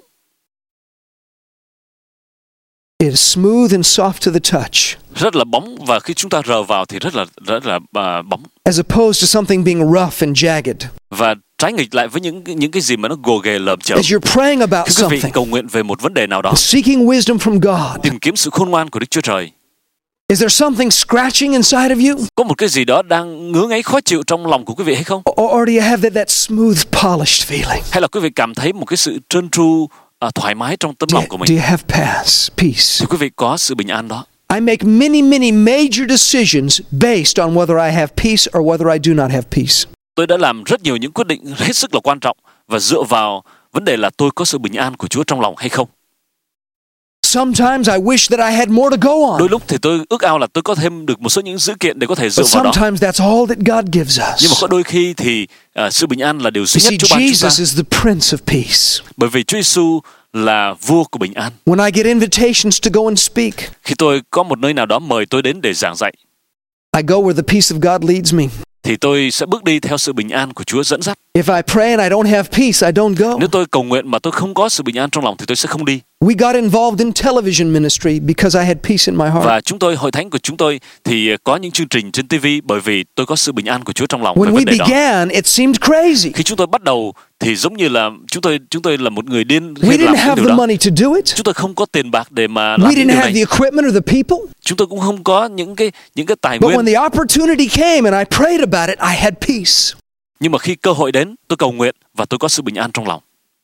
It is smooth and soft to the touch, Rất là bóng, và khi chúng ta rờ vào thì rất là bóng. as opposed to something being rough and jagged. Và trái nghịch lại với những cái gì mà nó gồ ghề lởm chởm. As you're praying about Khi quý vị something, cầu nguyện về một vấn đề nào đó, seeking wisdom from God, tìm kiếm sự khôn ngoan của Đức Chúa Trời, is there something scratching inside of you? có một cái gì đó đang ngứa ngáy khó chịu trong lòng của quý vị hay không? Or do you have that smooth, polished feeling? Hay là quý vị cảm thấy một cái sự trơn tru, thoải mái trong tấm lòng của Do mình? you have peace? Thì quý vị có sự bình an đó. I make many major decisions based on whether I have peace or whether I do not have peace. Tôi đã làm rất nhiều những quyết định hết sức là quan trọng và dựa vào vấn đề là tôi có sự bình an của Chúa trong lòng hay không. Sometimes I wish that I had more to go on. Đôi lúc thì tôi ước ao là tôi có thêm được một số những dữ kiện để có thể dựa But vào đó. sometimes that's all that God gives Nhưng mà us. có đôi khi thì sự bình an là điều You duy see, nhất Chúa ban chúng ta. Jesus is the Prince of Peace. Bởi vì Chúa Giêsu là vua của bình an. When I get invitations to go and speak, Khi tôi có một nơi nào đó mời tôi đến để giảng dạy, I go where the peace of God leads me. thì tôi sẽ bước đi theo sự bình an của Chúa dẫn dắt. If I pray and I don't have peace, I don't go. Nếu tôi cầu nguyện mà tôi không có sự bình an trong lòng thì tôi sẽ không đi. We got involved in television ministry because I had peace in my heart. Và hội thánh của chúng tôi thì có những chương trình trên TV bởi vì tôi có sự bình an của Chúa trong lòng về When vấn we đề đó. began, it seemed crazy. Khi chúng tôi bắt đầu thì giống như là chúng tôi là một người điên We khi làm didn't những have điều the đó. money to do it. Chúng tôi không có tiền bạc để mà We làm những didn't điều have the này. equipment or the people. Chúng tôi cũng không có những cái tài But when nguyên. the opportunity came and I prayed about it, I had peace. Nhưng mà khi cơ hội đến, tôi cầu nguyện và tôi có sự bình an trong lòng.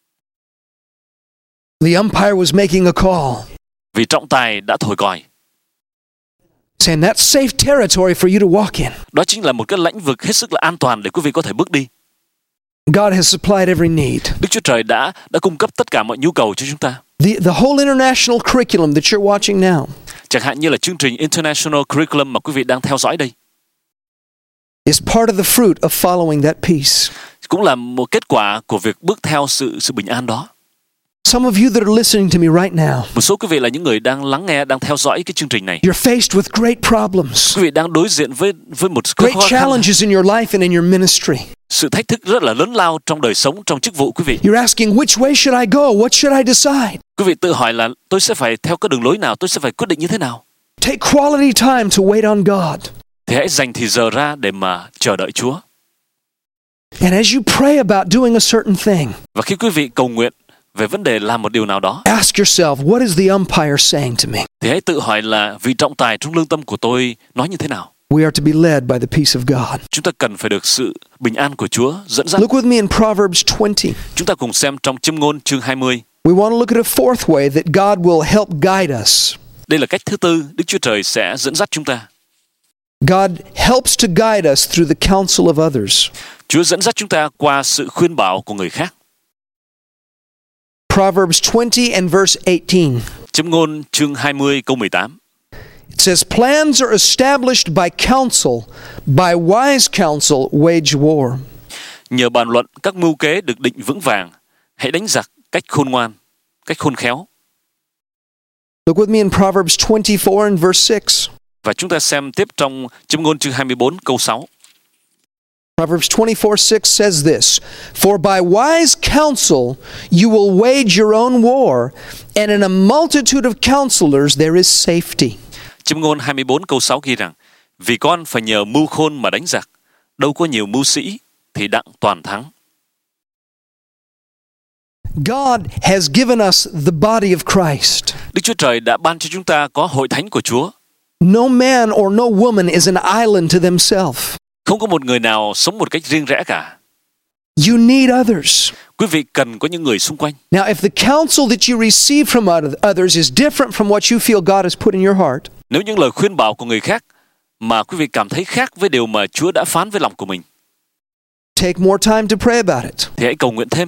The umpire was making a call, Vì trọng tài đã thổi còi. saying that's safe territory for you to walk in. Đó chính là một cái lãnh vực hết sức là an toàn để quý vị có thể bước đi. God has supplied every need. Đức Chúa Trời đã cung cấp tất cả mọi nhu cầu cho chúng ta. The whole international curriculum that you're watching now Chẳng hạn như là chương trình International Curriculum mà quý vị đang theo dõi đây, is part of the fruit of following that peace. cũng là một kết quả của việc bước theo sự bình an đó. Some of you that are listening to me right now, Một số quý vị là những người đang lắng nghe, đang theo dõi cái chương trình này. you're faced with great problems, Quý vị đang đối diện với một cái great khó khăn, challenges in your life and in your ministry. sự thách thức rất là lớn lao trong đời sống, trong chức vụ quý vị. You're asking, which way should I go? What should I decide? Quý vị tự hỏi là tôi sẽ phải theo cái đường lối nào, tôi sẽ phải quyết định như thế nào. Take quality time to wait on God. Thì hãy dành thì giờ ra để mà chờ đợi Chúa. And as you pray about doing a certain thing, Và khi quý vị cầu nguyện về vấn đề làm một điều nào đó, ask yourself, what is the umpire saying to me? thì hãy tự hỏi là vị trọng tài trong lương tâm của tôi nói như thế nào. We are to be led by the peace of God. Chúng ta cần phải được sự bình an của Chúa dẫn dắt. Look with me in Proverbs 20. Chúng ta cùng xem trong Châm ngôn chương 20. We want to look at a fourth way that God will help guide us. Đây là cách thứ tư, Đức Chúa Trời sẽ dẫn dắt chúng ta. God helps to guide us through the counsel of others. Chúa dẫn dắt chúng ta qua sự khuyên bảo của người khác. Proverbs 20 and verse 18. Châm ngôn chương 20 câu 18. It says, plans are established by counsel. By wise counsel, wage war. Nhờ bàn luận, các mưu kế được định vững vàng. Hãy đánh giặc cách khôn ngoan, cách khôn khéo. Look with me in Proverbs 24 and verse 6. Và chúng ta xem tiếp trong Châm ngôn chương 24 câu 6. Proverbs 24:6 says this, for by wise counsel you will wage your own war, and in a multitude of counselors there is safety. Châm ngôn 24 câu 6 ghi rằng, vì con phải nhờ mưu khôn mà đánh giặc, đâu có nhiều mưu sĩ thì đặng toàn thắng. God has given us the body of Christ. Đức Chúa Trời đã ban cho chúng ta có hội thánh của Chúa. No man or no woman is an island to themselves. Không có một người nào sống một cách riêng rẽ cả. You need others. Quý vị cần có những người xung quanh. Now, if the counsel that you receive from others is different from what you feel God has put in your heart, Nếu những lời khuyên bảo của người khác mà quý vị cảm thấy khác với điều mà Chúa đã phán với lòng của mình, take more time to pray about it. thì hãy cầu nguyện thêm.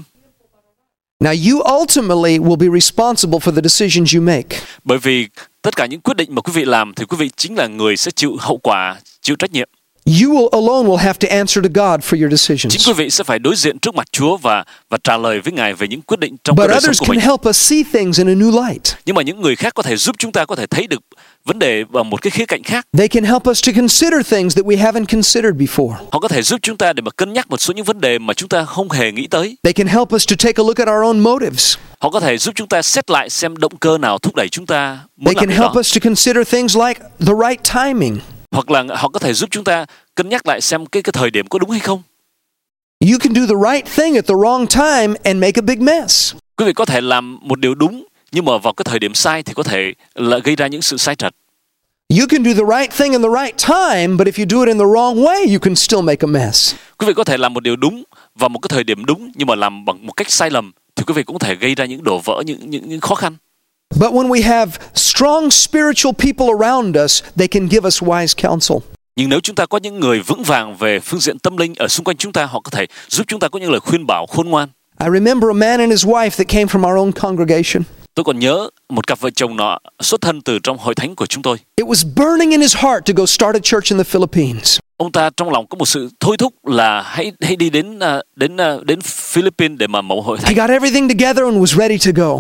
Now, you ultimately will be responsible for the decisions you make. Bởi vì tất cả những quyết định mà quý vị làm thì quý vị chính là người sẽ chịu hậu quả, chịu trách nhiệm. You alone will have to answer to God for your Chính decisions. quý vị sẽ phải đối diện trước mặt Chúa và trả lời với Ngài về những quyết định trong But cuộc đời sống others của can mình. help us see things in a new light. Nhưng mà những người khác có thể giúp chúng ta có thể thấy được vấn đề bằng một cái khía cạnh khác. They can help us to consider things that we haven't considered before. Họ có thể giúp chúng ta để mà cân nhắc một số những vấn đề mà chúng ta không hề nghĩ tới. They can help us to take a look at our own motives. Họ có thể giúp chúng ta xét lại xem động cơ nào thúc đẩy chúng ta muốn They làm can điều help đó. us to consider things like the right timing. Hoặc là họ có thể giúp chúng ta cân nhắc lại xem cái thời điểm có đúng hay không. You can do the right thing at the wrong time and make a big mess. Quý vị có thể làm một điều đúng nhưng mà vào cái thời điểm sai thì có thể là gây ra những sự sai trật. You can do the right thing in the right time, but if you do it in the wrong way, you can still make a mess. Quý vị có thể làm một điều đúng vào một cái thời điểm đúng nhưng mà làm bằng một cách sai lầm thì quý vị cũng có thể gây ra những đổ vỡ, những khó khăn. But when we have strong spiritual people around us, they can give us wise counsel. Nhưng nếu chúng ta có những người vững vàng về phương diện tâm linh ở xung quanh chúng ta, họ có thể giúp chúng ta có những lời khuyên bảo khôn ngoan. I remember a man and his wife that came from our own congregation. Tôi còn nhớ một cặp vợ chồng nọ xuất thân từ trong hội thánh của chúng tôi. It was burning in his heart to go start a church in the Philippines. Ông ta trong lòng có một sự thôi thúc là hãy đi đến Philippines để mà mở hội He thánh. got everything together and was ready to go.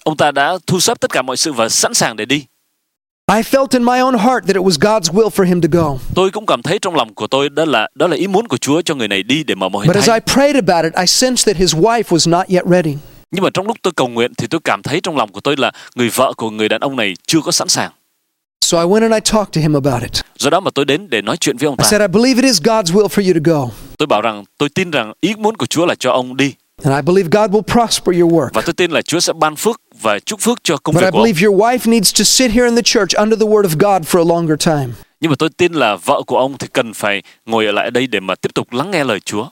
Ông ta đã thu xếp tất cả mọi sự và sẵn sàng để đi. I felt in my own heart that it was God's will for him to go. Tôi cũng cảm thấy trong lòng của tôi đó là ý muốn của Chúa cho người này đi để mở một hội But as I thánh. prayed about it, I sensed that his wife was not yet ready. Nhưng mà trong lúc tôi cầu nguyện thì tôi cảm thấy trong lòng của tôi là người vợ của người đàn ông này chưa có sẵn sàng. So I went and I talked to him about it. Do đó mà tôi đến để nói chuyện với ông I ta. said, I believe it is God's will for you to go. Tôi bảo rằng tôi tin rằng ý muốn của Chúa là cho ông đi. And I believe God will prosper your work. Và tôi tin là Chúa sẽ ban phước và chúc phước cho công But I việc của ông. believe your wife needs to sit here in the church under the word of God for a longer time. Nhưng mà tôi tin là vợ của ông thì cần phải ngồi ở lại ở đây để mà tiếp tục lắng nghe lời Chúa.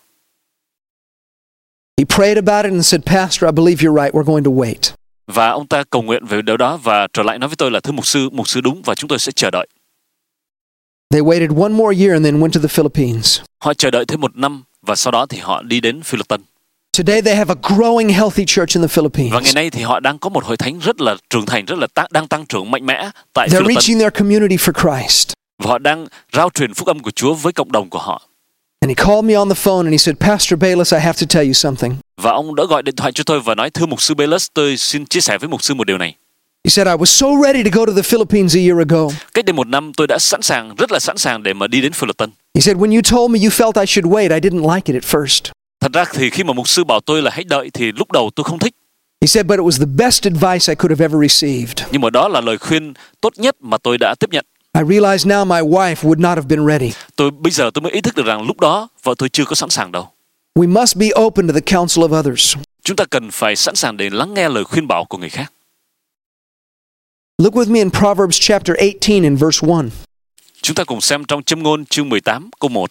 He prayed about it and said, Pastor, I believe you're right. We're going to wait. Và ông ta cầu nguyện về điều đó và trở lại nói với tôi là thưa mục sư đúng và chúng tôi sẽ chờ đợi. They waited one more year and then went to the Philippines. Họ chờ đợi thêm 1 năm và sau đó thì họ đi đến Philippines. Today they have a growing healthy church in the Philippines. Và ngày nay thì họ đang có một hội thánh rất là trưởng thành, rất là đang tăng trưởng mạnh mẽ tại They're Philippines. reaching their community for Christ. Và họ đang rao truyền phúc âm của Chúa với cộng đồng của họ. And he called me on the phone and he said, Pastor Bayless, I have to tell you something. Và ông đã gọi điện thoại cho tôi và nói, thưa mục sư Bayless, tôi xin chia sẻ với mục sư một điều này. He said, I was so ready to go to the Philippines a year ago. Cách đây 1 năm tôi đã rất là sẵn sàng để mà đi đến Philippines. He said, when you told me you felt I should wait, I didn't like it at first. Thật ra thì khi mà mục sư bảo tôi là hãy đợi thì lúc đầu tôi không thích. He said, but it was the best advice I could have ever received. Nhưng mà đó là lời khuyên tốt nhất mà tôi đã tiếp nhận. I realize now my wife would not have been ready. Bây giờ tôi mới ý thức được rằng lúc đó vợ tôi chưa có sẵn sàng đâu. We must be open to the counsel of others. Chúng ta cần phải sẵn sàng để lắng nghe lời khuyên bảo của người khác. Look with me in Proverbs chapter 18 and verse 1. Chúng ta cùng xem trong Châm ngôn chương 18 câu 1.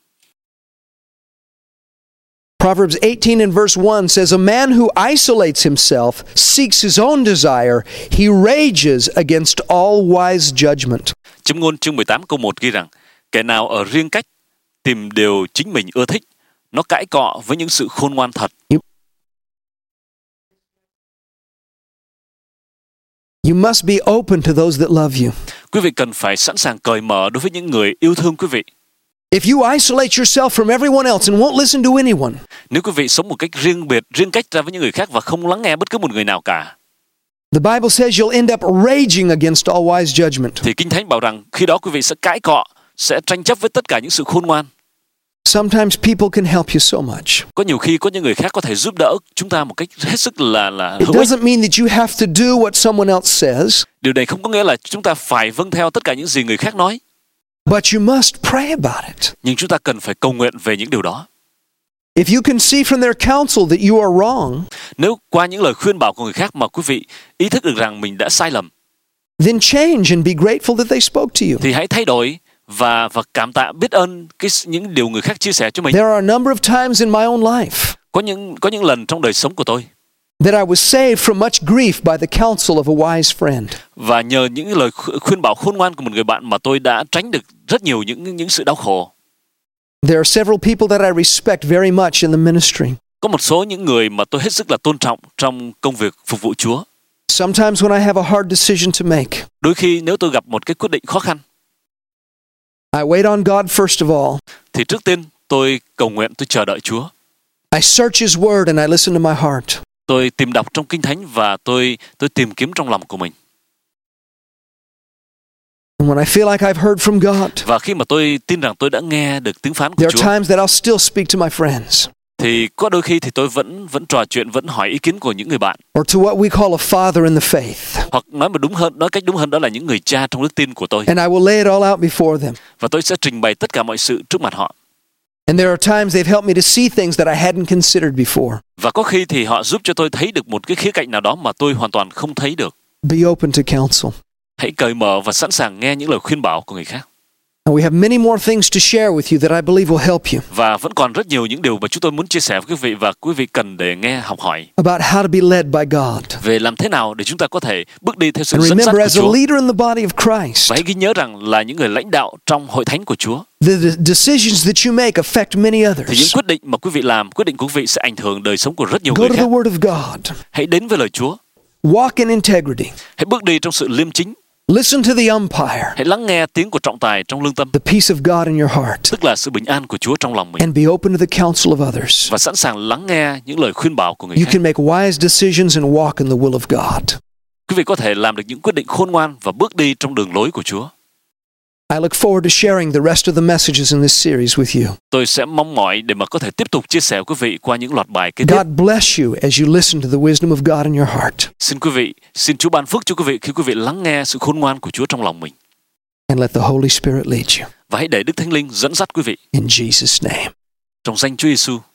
Proverbs 18 and verse 1 says, a man who isolates himself seeks his own desire. He rages against all wise judgment. Châm ngôn chương 18 câu 1 ghi rằng, kẻ nào ở riêng cách tìm điều chính mình ưa thích, nó cãi cọ với những sự khôn ngoan thật. You must be open to those that love you. Quý vị cần phải sẵn sàng cởi mở đối với những người yêu thương quý vị. If you isolate yourself from everyone else and won't listen to anyone, Nếu quý vị sống một cách riêng biệt, riêng cách ra với những người khác và không lắng nghe bất cứ một người nào cả, the Bible says you'll end up raging against all wise judgment. thì Kinh Thánh bảo rằng khi đó quý vị sẽ cãi cọ, sẽ tranh chấp với tất cả những sự khôn ngoan. Sometimes people can help you so much. Có nhiều khi có những người khác có thể giúp đỡ chúng ta một cách hết sức là It hữu ích. doesn't mean that you have to do what someone else says, Điều này không có nghĩa là chúng ta phải vâng theo tất cả những gì người khác nói, but you must pray about it. nhưng chúng ta cần phải cầu nguyện về những điều đó. If you can see from their counsel that you are wrong, Nếu qua những lời khuyên bảo của người khác mà quý vị ý thức được rằng mình đã sai lầm, then change and be grateful that they spoke to you. thì hãy thay đổi và cảm tạ, biết ơn những điều người khác chia sẻ cho mình. There are a number of times in my own life Có những lần trong đời sống của tôi that I was saved from much grief by the counsel of a wise friend. và nhờ những lời khuyên bảo khôn ngoan của một người bạn mà tôi đã tránh được rất nhiều những sự đau khổ. There are several people that I respect very much in the ministry. Có một số những người mà tôi hết sức là tôn trọng trong công việc phục vụ Chúa. Sometimes when I have a hard decision to make, Đôi khi nếu tôi gặp một cái quyết định khó khăn, I wait on God first of all. thì trước tiên tôi cầu nguyện, tôi chờ đợi Chúa. I search His Word and I listen to my heart. Tôi tìm đọc trong Kinh Thánh và tôi tìm kiếm trong lòng của mình. And when I feel like I've heard from God, Và khi mà tôi tin rằng tôi đã nghe được tiếng phán của there are Chúa, times that I'll still speak to my friends, thì có đôi khi thì tôi vẫn trò chuyện, vẫn hỏi ý kiến của những người bạn, or to what we call a father in the faith. hoặc nói cách đúng hơn đó là những người cha trong đức tin của tôi. And I will lay it all out before them. Và tôi sẽ trình bày tất cả mọi sự trước mặt họ. And there are times they've helped me to see things that I hadn't considered before. Và có khi thì họ giúp cho tôi thấy được một cái khía cạnh nào đó mà tôi hoàn toàn không thấy được. Be open to counsel. Hãy cởi mở và sẵn sàng nghe những lời khuyên bảo của người khác. And we have many more things to share with you that I believe will help you Và vẫn còn rất nhiều những điều mà chúng tôi muốn chia sẻ với quý vị và quý vị cần để nghe, học hỏi about how to be led by God. về làm thế nào để chúng ta có thể bước đi theo sự And dẫn dắt remember, của as a Chúa. leader in the body of Christ, Và hãy ghi nhớ rằng là những người lãnh đạo trong hội thánh của Chúa, the decisions that you make affect many thì những others. quyết định mà quý vị làm, quyết định của quý vị sẽ ảnh hưởng đời sống của rất nhiều Go người to the khác. Word of God. Hãy đến với lời Chúa, Walk in integrity. hãy bước đi trong sự liêm chính, Listen to the umpire, Hãy lắng nghe tiếng của trọng tài trong lương tâm, the peace of God in your heart, tức là sự bình an của Chúa trong lòng mình, and be open to the counsel of others. và sẵn sàng lắng nghe những lời khuyên bảo của người You khác. can make wise decisions and walk in the will of God. Quý vị có thể làm được những quyết định khôn ngoan và bước đi trong đường lối của Chúa. I look forward to sharing the rest of the messages in this series with you. Tôi sẽ mong mỏi để mà có thể tiếp tục chia sẻ với quý vị qua những loạt bài kế tiếp. God bless you as you listen to the wisdom of God in your heart. Xin Chúa ban phước cho quý vị khi quý vị lắng nghe sự khôn ngoan của Chúa trong lòng mình. And let the Holy Spirit lead you. Và hãy để Đức Thánh Linh dẫn dắt quý vị. In Jesus' name. Trong danh Chúa Giêsu.